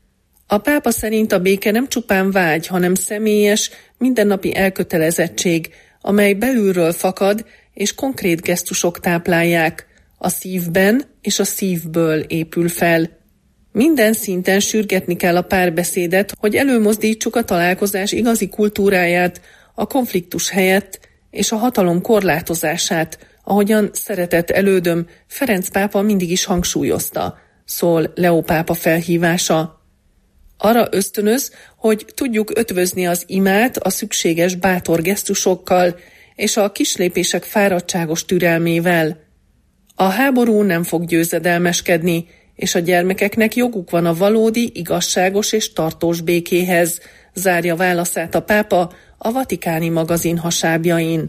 A pápa szerint a béke nem csupán vágy, hanem személyes, mindennapi elkötelezettség, amely belülről fakad és konkrét gesztusok táplálják, a szívben és a szívből épül fel. Minden szinten sürgetni kell a párbeszédet, hogy előmozdítsuk a találkozás igazi kultúráját, a konfliktus helyett és a hatalom korlátozását, ahogyan szeretett elődöm Ferenc pápa mindig is hangsúlyozta, szól Leó pápa felhívása. Arra ösztönöz, hogy tudjuk ötvözni az imát a szükséges bátor gesztusokkal és a kislépések fáradtságos türelmével. A háború nem fog győzedelmeskedni, és a gyermekeknek joguk van a valódi, igazságos és tartós békéhez, zárja válaszát a pápa a vatikáni magazin hasábjain.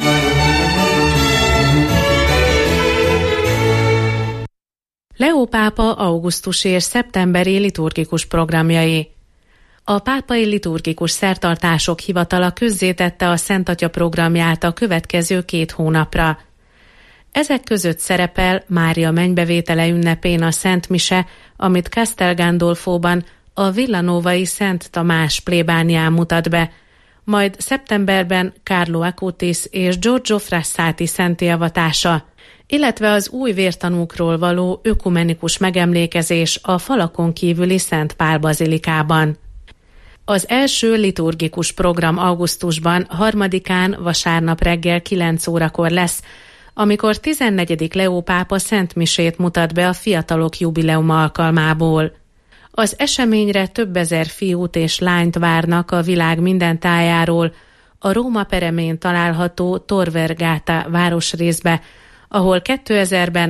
Leó pápa augusztusi és szeptemberi liturgikus programjai. A pápai liturgikus szertartások hivatala közzétette a Szent Atya programját a következő 2 hónapra. Ezek között szerepel Mária mennybevétele ünnepén a Szent Mise, amit Castel Gandolfóban a Villanovai Szent Tamás plébánián mutat be, majd szeptemberben Carlo Acutis és Giorgio Frassati szentté avatása, illetve az új vértanúkról való ökumenikus megemlékezés a falakon kívüli Szent Pál bazilikában. Az első liturgikus program augusztusban 3-án vasárnap reggel 9 órakor lesz, amikor 14. Leó pápa Szent Misét mutat be a fiatalok jubileuma alkalmából. Az eseményre több ezer fiút és lányt várnak a világ minden tájáról, a Róma peremén található Tor Vergata városrészbe, ahol 2000-ben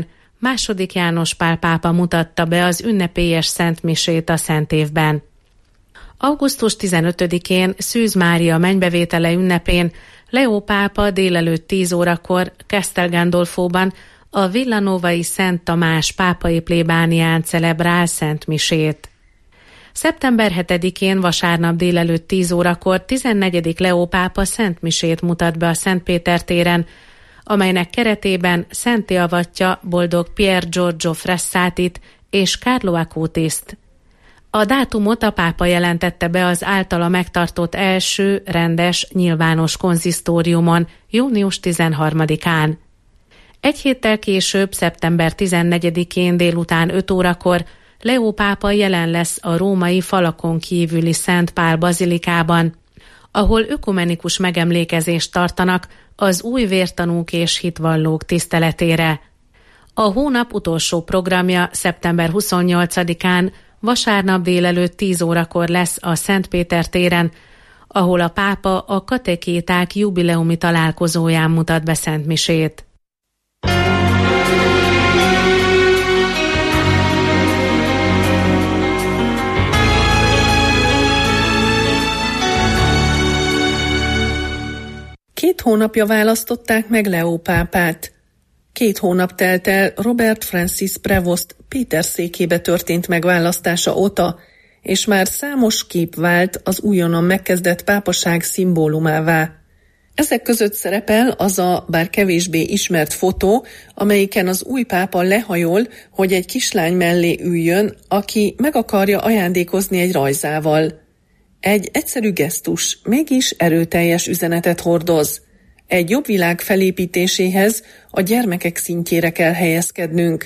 II. János Pál pápa mutatta be az ünnepélyes szentmisét a Szent Évben. Augusztus 15-én Szűz Mária mennybevétele ünnepén Leó pápa délelőtt 10 órakor Castel Gandolfóban a Villanovai Szent Tamás pápai plébánián celebrál szentmisét. Szeptember 7-én vasárnap délelőtt 10 órakor 14. Leó pápa szentmisét mutat be a Szent Péter téren, amelynek keretében szentté avatja boldog Pier Giorgio Frassatit és Carlo Acutiszt. A dátumot a pápa jelentette be az általa megtartott első rendes nyilvános konzisztóriumon június 13-án. Egy héttel később, szeptember 14-én délután 5 órakor Leó pápa jelen lesz a római falakon kívüli Szent Pál bazilikában, ahol ökumenikus megemlékezést tartanak az új vértanúk és hitvallók tiszteletére. A hónap utolsó programja szeptember 28-án vasárnap délelőtt 10 órakor lesz a Szent Péter téren, ahol a pápa a katekéták jubileumi találkozóján mutat be szentmisét. Két hónapja választották meg Leó pápát. 2 hónap telt el Robert Francis Prevost Péter székébe történt megválasztása óta, és már számos kép vált az újonnan megkezdett pápaság szimbólumává. Ezek között szerepel az a bár kevésbé ismert fotó, amelyiken az új pápa lehajol, hogy egy kislány mellé üljön, aki meg akarja ajándékozni egy rajzával. Egy egyszerű gesztus, mégis erőteljes üzenetet hordoz. Egy jobb világ felépítéséhez a gyermekek szintjére kell helyezkednünk.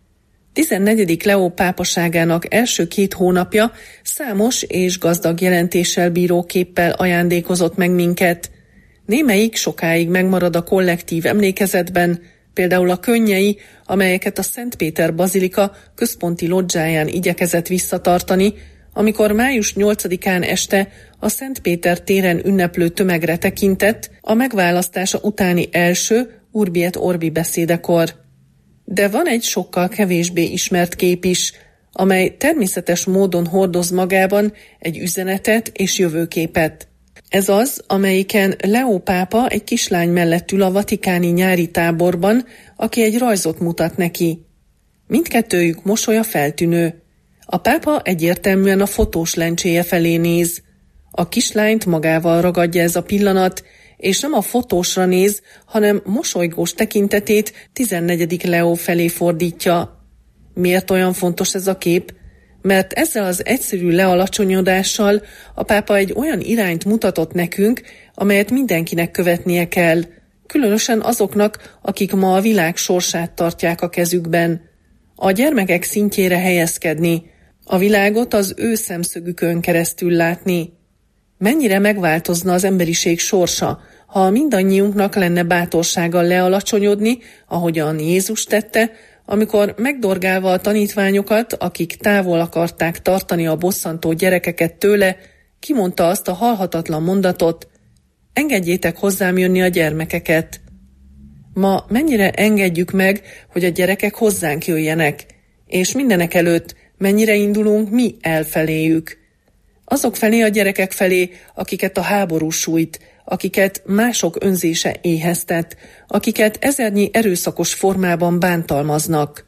14. Leó pápaságának első 2 hónapja számos és gazdag jelentéssel bíró képpel ajándékozott meg minket. Némelyik sokáig megmarad a kollektív emlékezetben, például a könnyei, amelyeket a Szent Péter bazilika központi lodzsáján igyekezett visszatartani, amikor május 8-án este a Szent Péter téren ünneplő tömegre tekintett a megválasztása utáni első Urbi et Orbi beszédekor. De van egy sokkal kevésbé ismert kép is, amely természetes módon hordoz magában egy üzenetet és jövőképet. Ez az, amelyiken Leó pápa egy kislány mellett ül a vatikáni nyári táborban, aki egy rajzot mutat neki. Mindkettőjük mosolya feltűnő. A pápa egyértelműen a fotós lencséje felé néz. A kislányt magával ragadja ez a pillanat, és nem a fotósra néz, hanem mosolygós tekintetét 14. Leó felé fordítja. Miért olyan fontos ez a kép? Mert ezzel az egyszerű lealacsonyodással a pápa egy olyan irányt mutatott nekünk, amelyet mindenkinek követnie kell, különösen azoknak, akik ma a világ sorsát tartják a kezükben. A gyermekek szintjére helyezkedni, a világot az ő szemszögükön keresztül látni. Mennyire megváltozna az emberiség sorsa, ha mindannyiunknak lenne bátorsága lealacsonyodni, ahogyan Jézus tette, amikor megdorgálva a tanítványokat, akik távol akarták tartani a bosszantó gyerekeket tőle, kimondta azt a halhatatlan mondatot: engedjétek hozzám jönni a gyermekeket. Ma mennyire engedjük meg, hogy a gyerekek hozzánk jöjjenek, és mindenek előtt mennyire indulunk mi elfeléjük. Azok felé a gyerekek felé, akiket a háború sújt, akiket mások önzése éheztet, akiket ezernyi erőszakos formában bántalmaznak.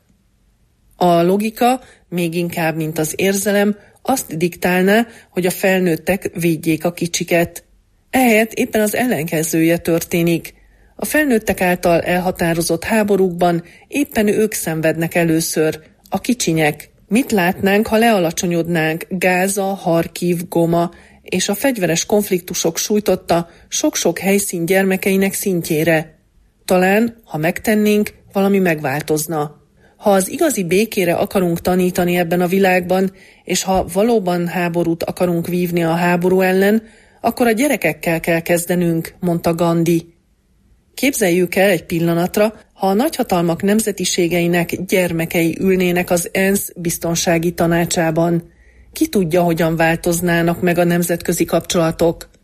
A logika, még inkább, mint az érzelem, azt diktálná, hogy a felnőttek védjék a kicsiket. Ehelyett éppen az ellenkezője történik. A felnőttek által elhatározott háborúkban éppen ők szenvednek először, a kicsinyek. Mit látnánk, ha lealacsonyodnánk Gáza, Harkiv, Goma és a fegyveres konfliktusok sújtotta sok-sok helyszín gyermekeinek szintjére? Talán, ha megtennénk, valami megváltozna. Ha az igazi békére akarunk tanítani ebben a világban, és ha valóban háborút akarunk vívni a háború ellen, akkor a gyerekekkel kell kezdenünk, mondta Gandhi. Képzeljük el egy pillanatra, ha a nagyhatalmak nemzetiségeinek gyermekei ülnének az ENSZ biztonsági tanácsában. Ki tudja, hogyan változnának meg a nemzetközi kapcsolatok?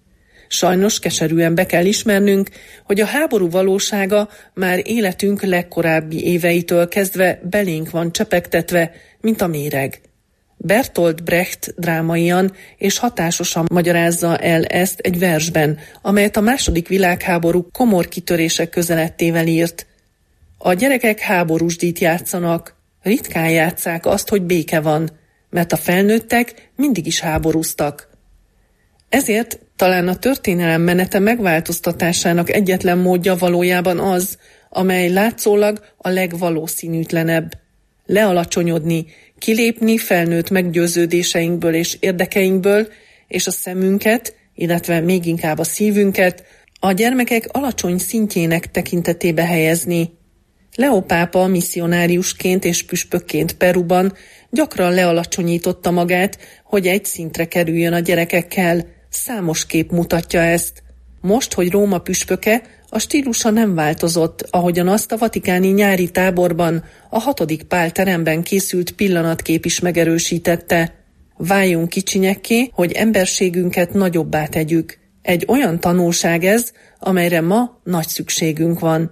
Sajnos keserűen be kell ismernünk, hogy a háború valósága már életünk legkorábbi éveitől kezdve belénk van csepegtetve, mint a méreg. Bertolt Brecht drámaian és hatásosan magyarázza el ezt egy versben, amelyet a II. Világháború komor kitörések közelettével írt. A gyerekek háborúsdíjt játszanak, ritkán játsszák azt, hogy béke van, mert a felnőttek mindig is háborúztak. Ezért talán a történelem menete megváltoztatásának egyetlen módja valójában az, amely látszólag a legvalószínűtlenebb. Lealacsonyodni, kilépni felnőtt meggyőződéseinkből és érdekeinkből, és a szemünket, illetve még inkább a szívünket a gyermekek alacsony szintjének tekintetébe helyezni. Leó pápa misszionáriusként és püspökként Peruban gyakran lealacsonyította magát, hogy egy szintre kerüljön a gyerekekkel. Számos kép mutatja ezt. Most, hogy Róma püspöke, a stílusa nem változott, ahogyan azt a vatikáni nyári táborban, a 6. Pál teremben készült pillanatkép is megerősítette. Váljunk kicsinyekké, hogy emberségünket nagyobbá tegyük. Egy olyan tanulság ez, amelyre ma nagy szükségünk van.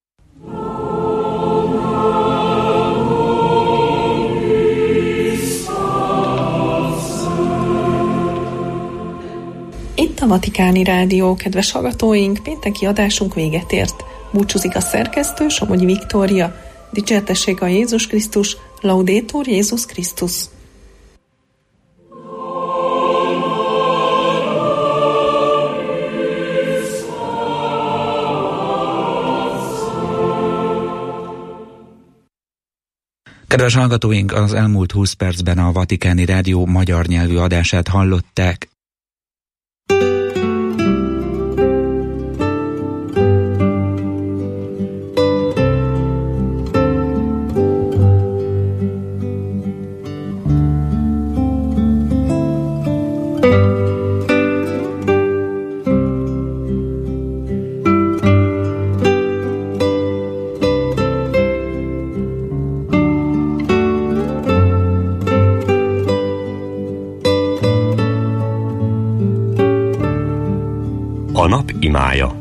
Itt a Vatikáni Rádió, kedves hallgatóink, pénteki adásunk véget ért. Búcsúzik a szerkesztő, Somogyi Viktória. Dicsértessék a Jézus Krisztus, Laudetur Jézus Krisztus. Kedves hallgatóink, az elmúlt 20 percben a Vatikáni Rádió magyar nyelvű adását hallották. A nap imája.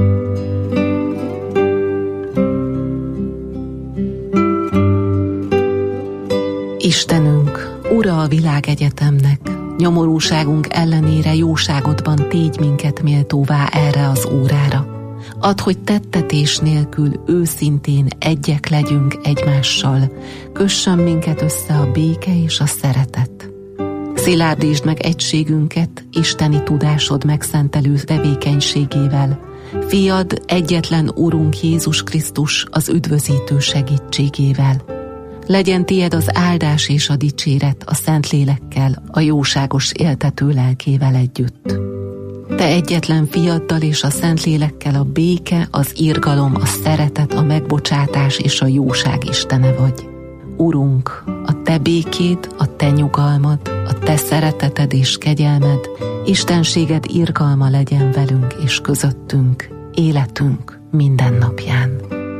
Istenünk, Ura a világegyetemnek, nyomorúságunk ellenére jóságodban tégy minket méltóvá erre az órára. Add, hogy tettetés nélkül őszintén egyek legyünk egymással, kössön minket össze a béke és a szeretet. Szilárdítsd meg egységünket isteni tudásod megszentelő tevékenységével. Fiad, egyetlen Urunk Jézus Krisztus az üdvözítő segítségével. Legyen tied az áldás és a dicséret a Szentlélekkel, a jóságos éltető lelkével együtt. Te egyetlen fiaddal és a Szentlélekkel a béke, az irgalom, a szeretet, a megbocsátás és a jóság istene vagy. Urunk, a te békéd, a te nyugalmad, a te szereteted és kegyelmed, istenséged irgalma legyen velünk és közöttünk, életünk minden napján.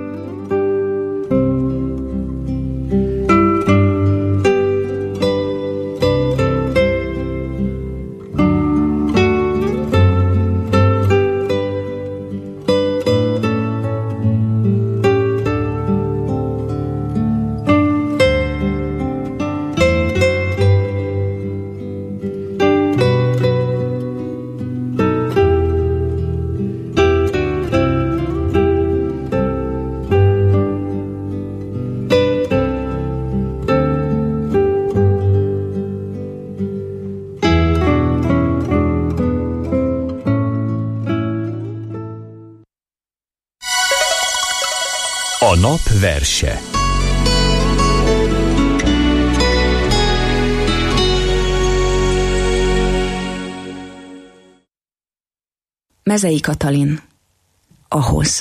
A nap verse. Mezei Katalin. Ahhoz,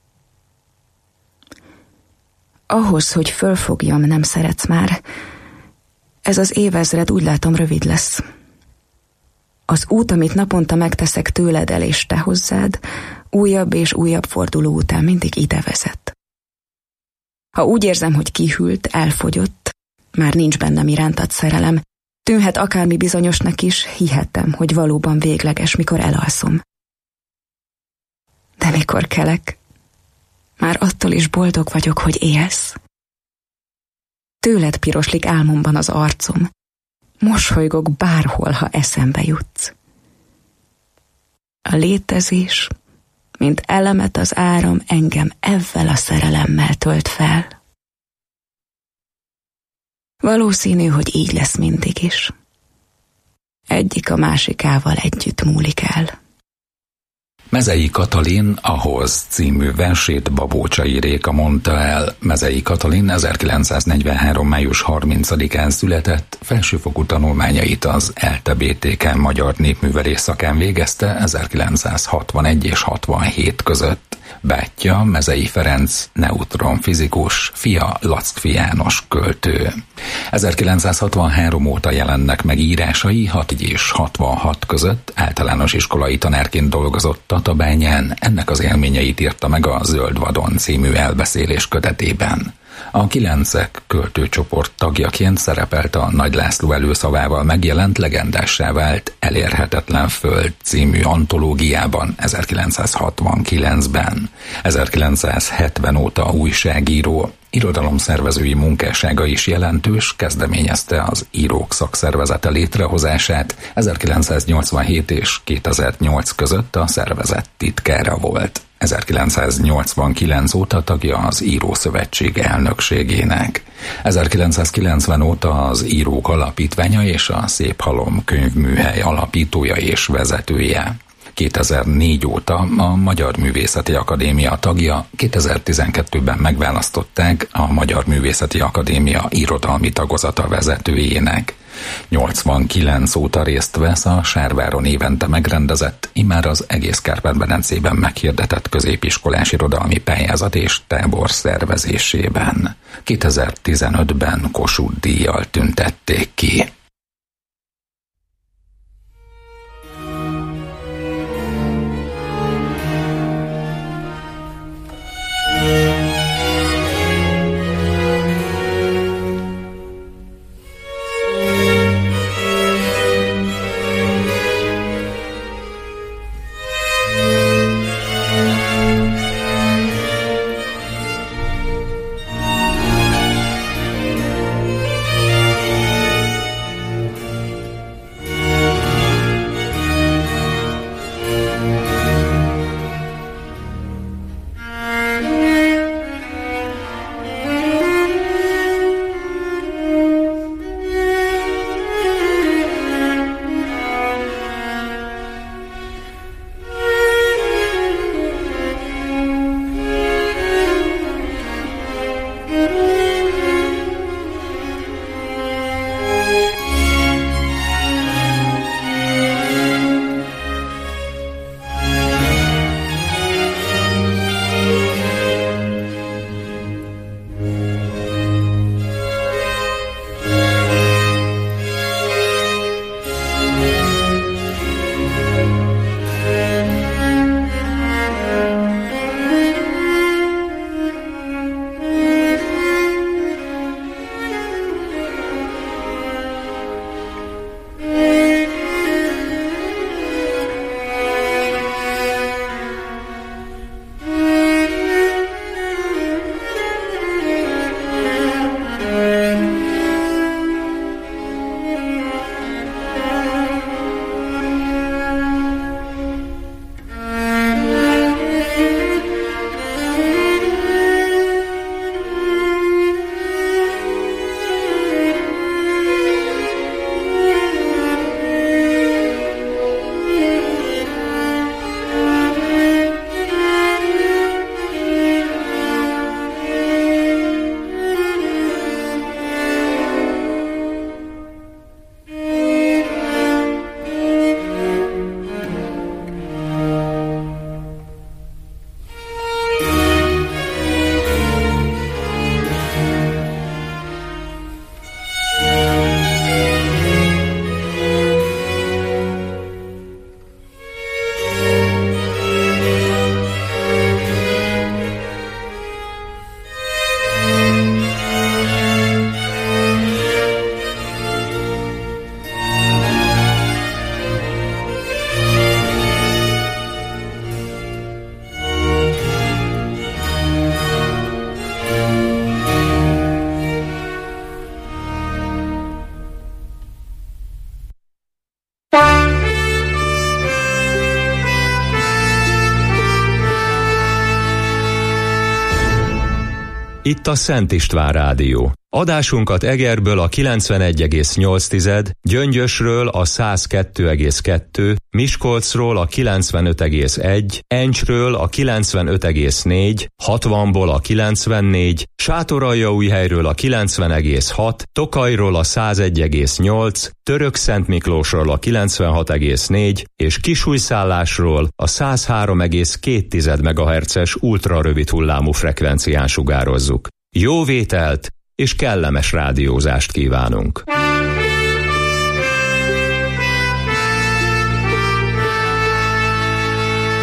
hogy fölfogjam, nem szeretsz már. Ez az évezred, úgy látom, rövid lesz. Az út, amit naponta megteszek tőled el és te hozzád, újabb és újabb forduló után mindig ide vezet. Ha úgy érzem, hogy kihűlt, elfogyott, már nincs bennem irántad szerelem, Tűnhet akármi bizonyosnak is, hihettem, hogy valóban végleges, mikor elalszom. De mikor kelek, már attól is boldog vagyok, hogy élsz. Tőled piroslik álmomban az arcom, mosolygok bárhol, ha eszembe jutsz. A létezés, mint elemet az áram, engem evvel a szerelemmel tölt fel. Valószínű, hogy így lesz mindig is. Egyik a másikával együtt múlik el. Mezei Katalin Ahhoz című versét Babócsai Réka mondta el. Mezei Katalin 1943. május 30-án született, felsőfokú tanulmányait az ELTE BTK Magyar Népművelés szakán végezte 1961 és 67 között. Bátyja Mezei Ferenc neutronfizikus, fia Lackfi János költő. 1963 óta jelennek meg írásai, 6 és 66 között általános iskolai tanárként dolgozott Tatabányán, ennek az élményeit írta meg a Zöld Vadon című elbeszélés kötetében. A Kilencek költőcsoport tagjaként szerepelt a Nagy László előszavával megjelent, legendássá vált Elérhetetlen Föld című antológiában 1969-ben. 1970 óta újságíró, irodalomszervezői munkássága is jelentős, kezdeményezte az Írók Szakszervezete létrehozását, 1987 és 2008 között a szervezet titkára volt. 1989 óta tagja az Írószövetség elnökségének. 1990 óta az Írók Alapítványa és a Szép Halom könyvműhely alapítója és vezetője. 2004 óta a Magyar Művészeti Akadémia tagja, 2012-ben megválasztották a Magyar Művészeti Akadémia irodalmi tagozata vezetőjének. 89 óta részt vesz a Sárváron évente megrendezett, immár az egész Kárpát-medencében meghirdetett középiskolás irodalmi pályázat és tábor szervezésében. 2015-ben Kossuth díjjal tüntették ki. Itt a Szent István Rádió. Adásunkat Egerből a 91,8, Gyöngyösről a 102,2, Miskolcról a 95,1, Encsről a 95,4, 60-ból a 94, Sátoraljaújhelyről a 90,6, Tokajról a 101,8, Törökszentmiklósról a 96,4 és Kisújszállásról a 103,2 MHz-es ultrarövid hullámú frekvencián sugározzuk. Jó vételt és kellemes rádiózást kívánunk!